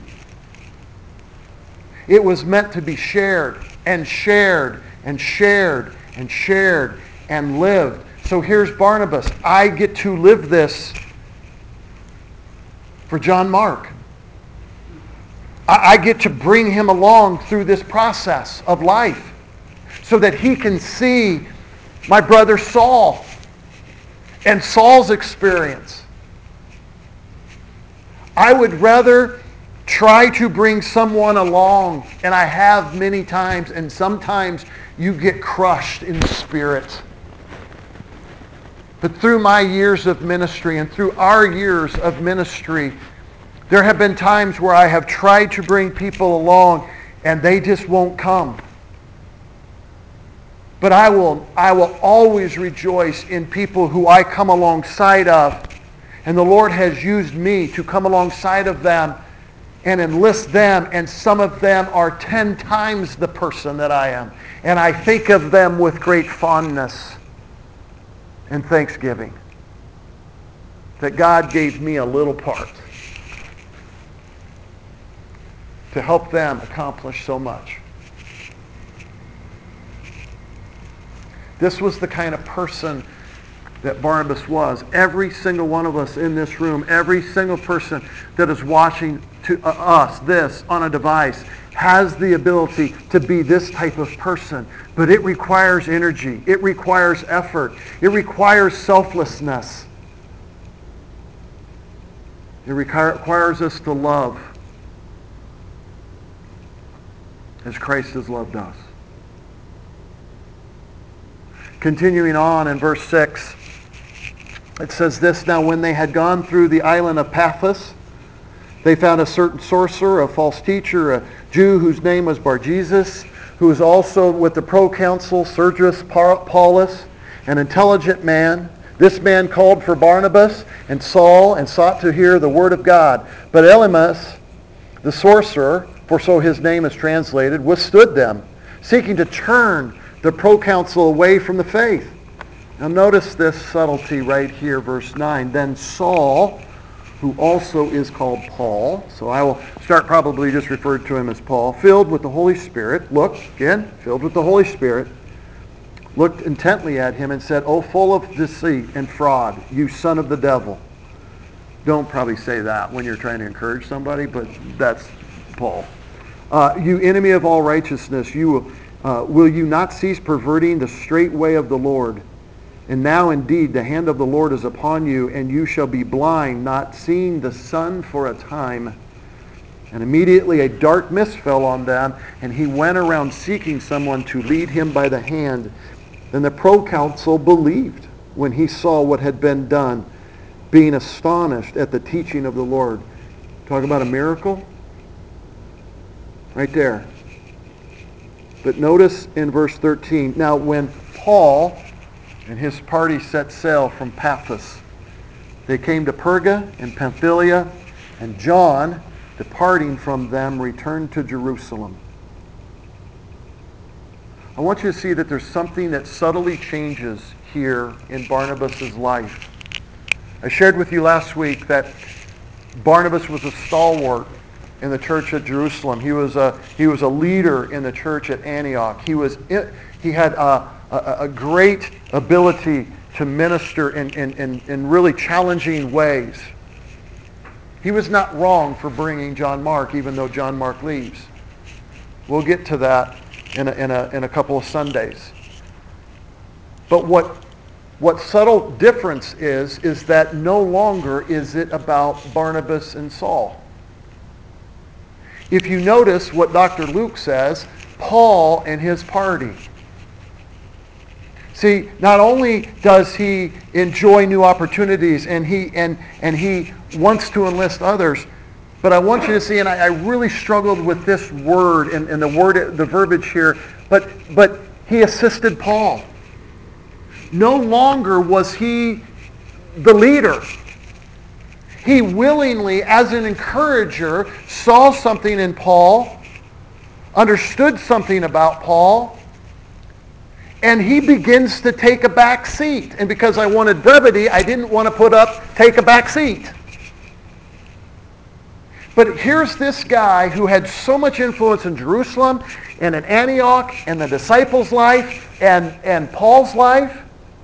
It was meant to be shared and shared and shared and shared and lived. So here's Barnabas. I get to live this for John Mark. I get to bring him along through this process of life so that he can see my brother Saul and Saul's experience. I would rather try to bring someone along, and I have many times, and sometimes you get crushed in spirit. But through my years of ministry and through our years of ministry, there have been times where I have tried to bring people along and they just won't come. But I will always rejoice in people who I come alongside of. And the Lord has used me to come alongside of them and enlist them. And some of them are 10 times the person that I am. And I think of them with great fondness and thanksgiving that God gave me a little part to help them accomplish so much. This was the kind of person that Barnabas was. Every single one of us in this room, every single person that is watching to us this on a device has the ability to be this type of person. But it requires energy. It requires effort. It requires selflessness. It requires us to love as Christ has loved us. Continuing on in verse 6, it says this, now when they had gone through the island of Paphos, they found a certain sorcerer, a false teacher, a Jew whose name was Bar-Jesus, who was also with the proconsul Sergius Paulus, an intelligent man. This man called for Barnabas and Saul and sought to hear the word of God. But Elymas, the sorcerer, for so his name is translated, withstood them, seeking to turn the proconsul away from the faith. Now notice this subtlety right here, verse 9. Then Saul, who also is called Paul, so I will start probably just referred to him as Paul, filled with the Holy Spirit, filled with the Holy Spirit, looked intently at him and said, O full of deceit and fraud, you son of the devil. Don't probably say that when you're trying to encourage somebody, but that's Paul. You enemy of all righteousness, will you not cease perverting the straight way of the Lord? And now indeed the hand of the Lord is upon you, and you shall be blind, not seeing the sun for a time. And immediately a dark mist fell on them, and he went around seeking someone to lead him by the hand. Then the proconsul believed when he saw what had been done, being astonished at the teaching of the Lord. Talk about a miracle? Right there. But notice in verse 13, now when Paul and his party set sail from Paphos, they came to Perga and Pamphylia, and John, departing from them, returned to Jerusalem. I want you to see that there's something that subtly changes here in Barnabas' life. I shared with you last week that Barnabas was a stalwart in the church at Jerusalem. He was a leader in the church at Antioch. He had a great ability to minister in really challenging ways. He was not wrong for bringing John Mark, even though John Mark leaves. We'll get to that in a couple of Sundays. But what subtle difference is that no longer is it about Barnabas and Saul. If you notice what Dr. Luke says, Paul and his party. See, not only does he enjoy new opportunities and he wants to enlist others, but I want you to see, and I really struggled with this word and the verbiage here, but he assisted Paul. No longer was he the leader. He willingly, as an encourager, saw something in Paul, understood something about Paul, and he begins to take a back seat. And because I wanted brevity, I didn't want to put up, take a back seat. But here's this guy who had so much influence in Jerusalem and in Antioch and the disciples' life and Paul's life,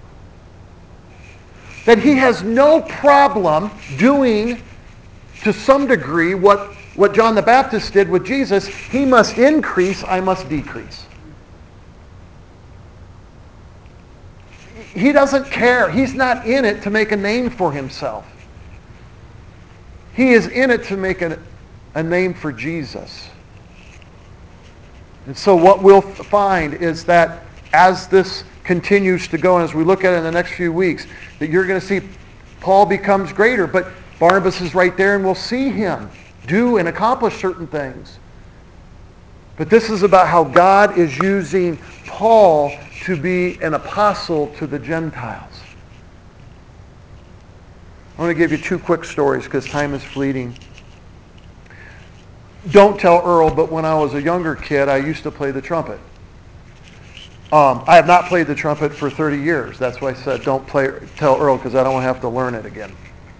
that he has no problem doing to some degree what John the Baptist did with Jesus. He must increase, I must decrease. He doesn't care. He's not in it to make a name for himself. He is in it to make a name for Jesus. And so what we'll find is that as this continues to go, and as we look at it in the next few weeks, that you're going to see Paul becomes greater, but Barnabas is right there, and we'll see him do and accomplish certain things. But this is about how God is using Paul to be an apostle to the Gentiles. I want to give you two quick stories because time is fleeting. Don't tell Earl, but when I was a younger kid, I used to play the trumpet. I have not played the trumpet for 30 years. That's why I said don't tell Earl, because I don't want to have to learn it again.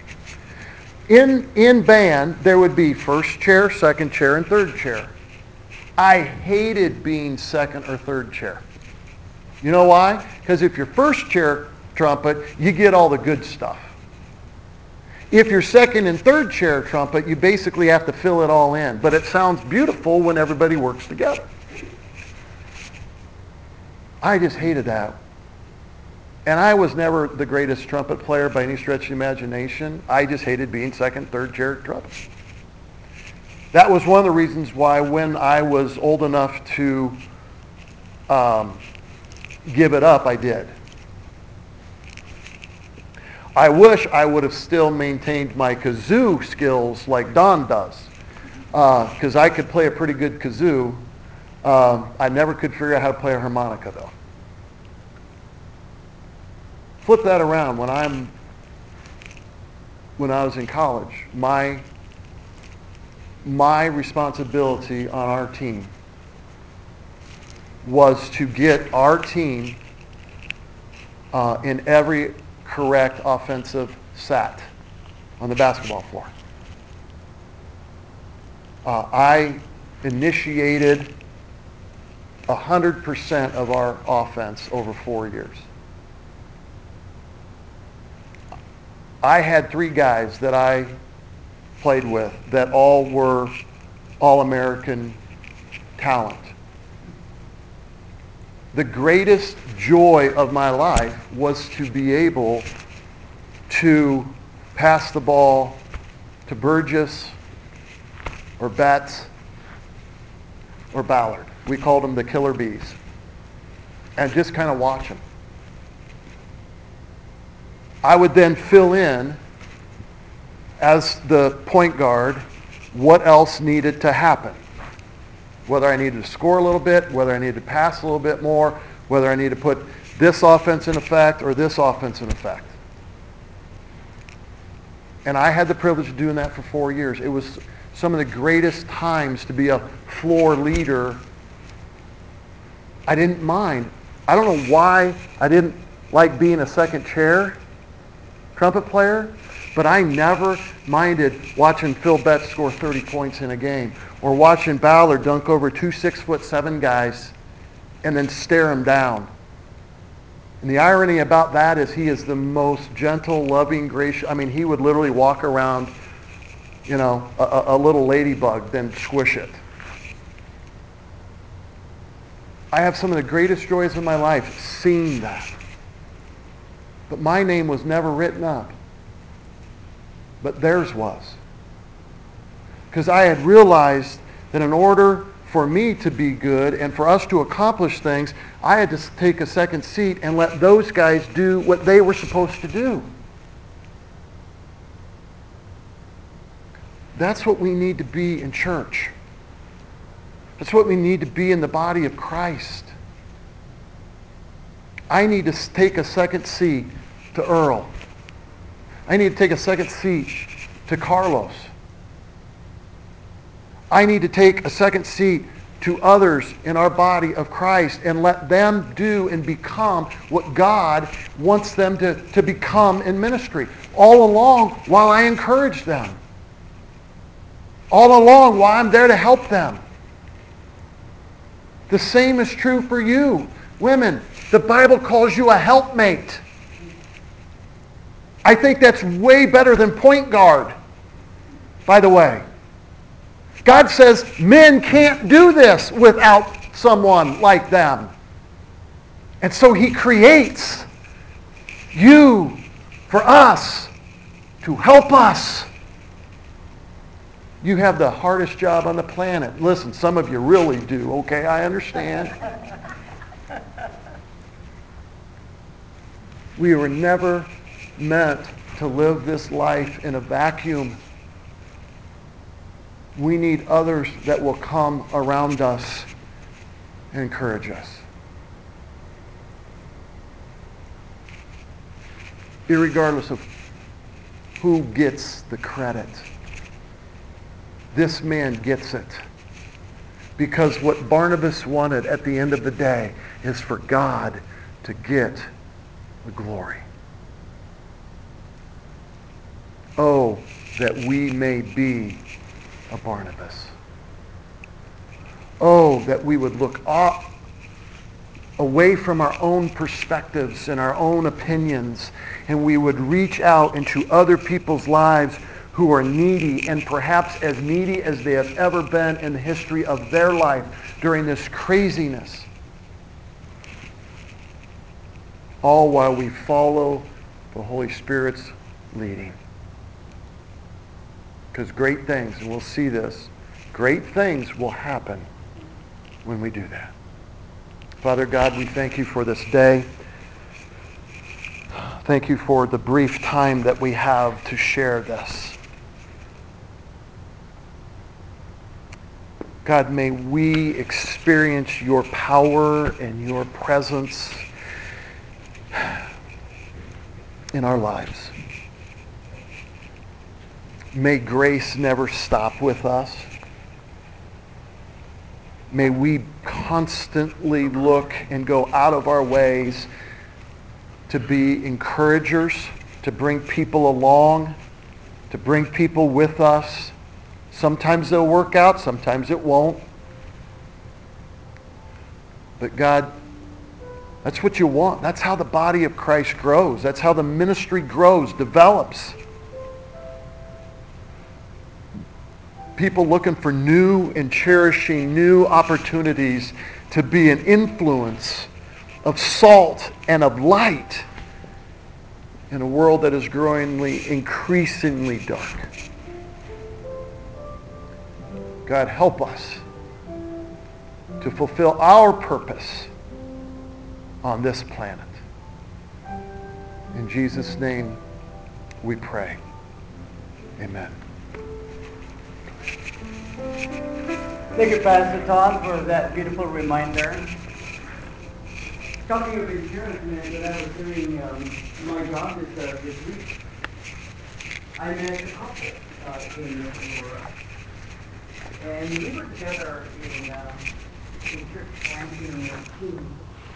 In band, there would be first chair, second chair, and third chair. I hated being second or third chair. You know why? Because if you're first chair trumpet, you get all the good stuff. If you're second and third chair trumpet, you basically have to fill it all in. But it sounds beautiful when everybody works together. I just hated that. And I was never the greatest trumpet player by any stretch of the imagination. I just hated being second, third chair trumpet. That was one of the reasons why when I was old enough to give it up, I did. I wish I would have still maintained my kazoo skills like Don does, because I could play a pretty good kazoo. I never could figure out how to play a harmonica, though. Flip that around. When I was in college, my responsibility on our team was to get our team in every correct offensive set on the basketball floor. I initiated 100% of our offense over 4 years. I had 3 guys that I played with that all were All-American talent. The greatest joy of my life was to be able to pass the ball to Burgess or Betts or Ballard. We called them the killer bees. And just kind of watch them. I would then fill in as the point guard what else needed to happen. Whether I needed to score a little bit, whether I needed to pass a little bit more, whether I needed to put this offense in effect or this offense in effect. And I had the privilege of doing that for 4 years. It was some of the greatest times to be a floor leader. I didn't mind. I don't know why I didn't like being a second chair trumpet player, but I never minded watching Phil Betts score 30 points in a game, or watching Ballard dunk over 2 6'7" guys and then stare them down. And the irony about that is he is the most gentle, loving, gracious. I mean, he would literally walk around, a little ladybug, then squish it. I have some of the greatest joys of my life seeing that. But my name was never written up. But theirs was. Because I had realized that in order for me to be good and for us to accomplish things, I had to take a second seat and let those guys do what they were supposed to do. That's what we need to be in church. That's what we need to be in the body of Christ. I need to take a second seat to Earl. I need to take a second seat to Carlos. I need to take a second seat to others in our body of Christ and let them do and become what God wants them to become in ministry. All along while I encourage them. All along while I'm there to help them. The same is true for you. Women, the Bible calls you a helpmate. I think that's way better than point guard, by the way. God says men can't do this without someone like them. And so he creates you for us to help us. You have the hardest job on the planet. Listen, some of you really do, okay? I understand. We were never meant to live this life in a vacuum. We need others that will come around us and encourage us. Irregardless of who gets the credit, this man gets it. Because what Barnabas wanted at the end of the day is for God to get the glory. Oh, that we may be a Barnabas. Oh, that we would look up away from our own perspectives and our own opinions, and we would reach out into other people's lives who are needy, and perhaps as needy as they have ever been in the history of their life during this craziness. All while we follow the Holy Spirit's leading. Because great things, and we'll see this, great things will happen when we do that. Father God, we thank you for this day. Thank you for the brief time that we have to share this. God, may we experience your power and your presence in our lives. May grace never stop with us. May we constantly look and go out of our ways to be encouragers, to bring people along, to bring people with us. Sometimes they'll work out, sometimes it won't. But God, that's what you want. That's how the body of Christ grows. That's how the ministry grows, develops. People looking for new and cherishing new opportunities to be an influence of salt and of light in a world that is growingly, increasingly dark. God, help us to fulfill our purpose on this planet. In Jesus' name we pray. Amen. Thank you, Pastor Tom, for that beautiful reminder. Talking of encouragement, when I was doing my job this week, I met a couple in Aurora, and we were together in church planting team.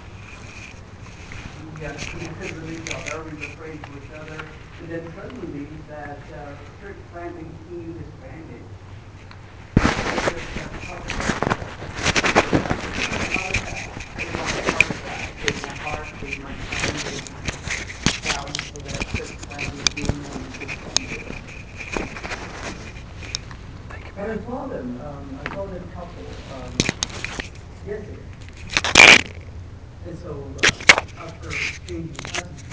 We considered each other, we were praying for each other, and then suddenly that church planting team disbanded. Heart attack. I saw that couple, yesterday. And so, after exchanging passages,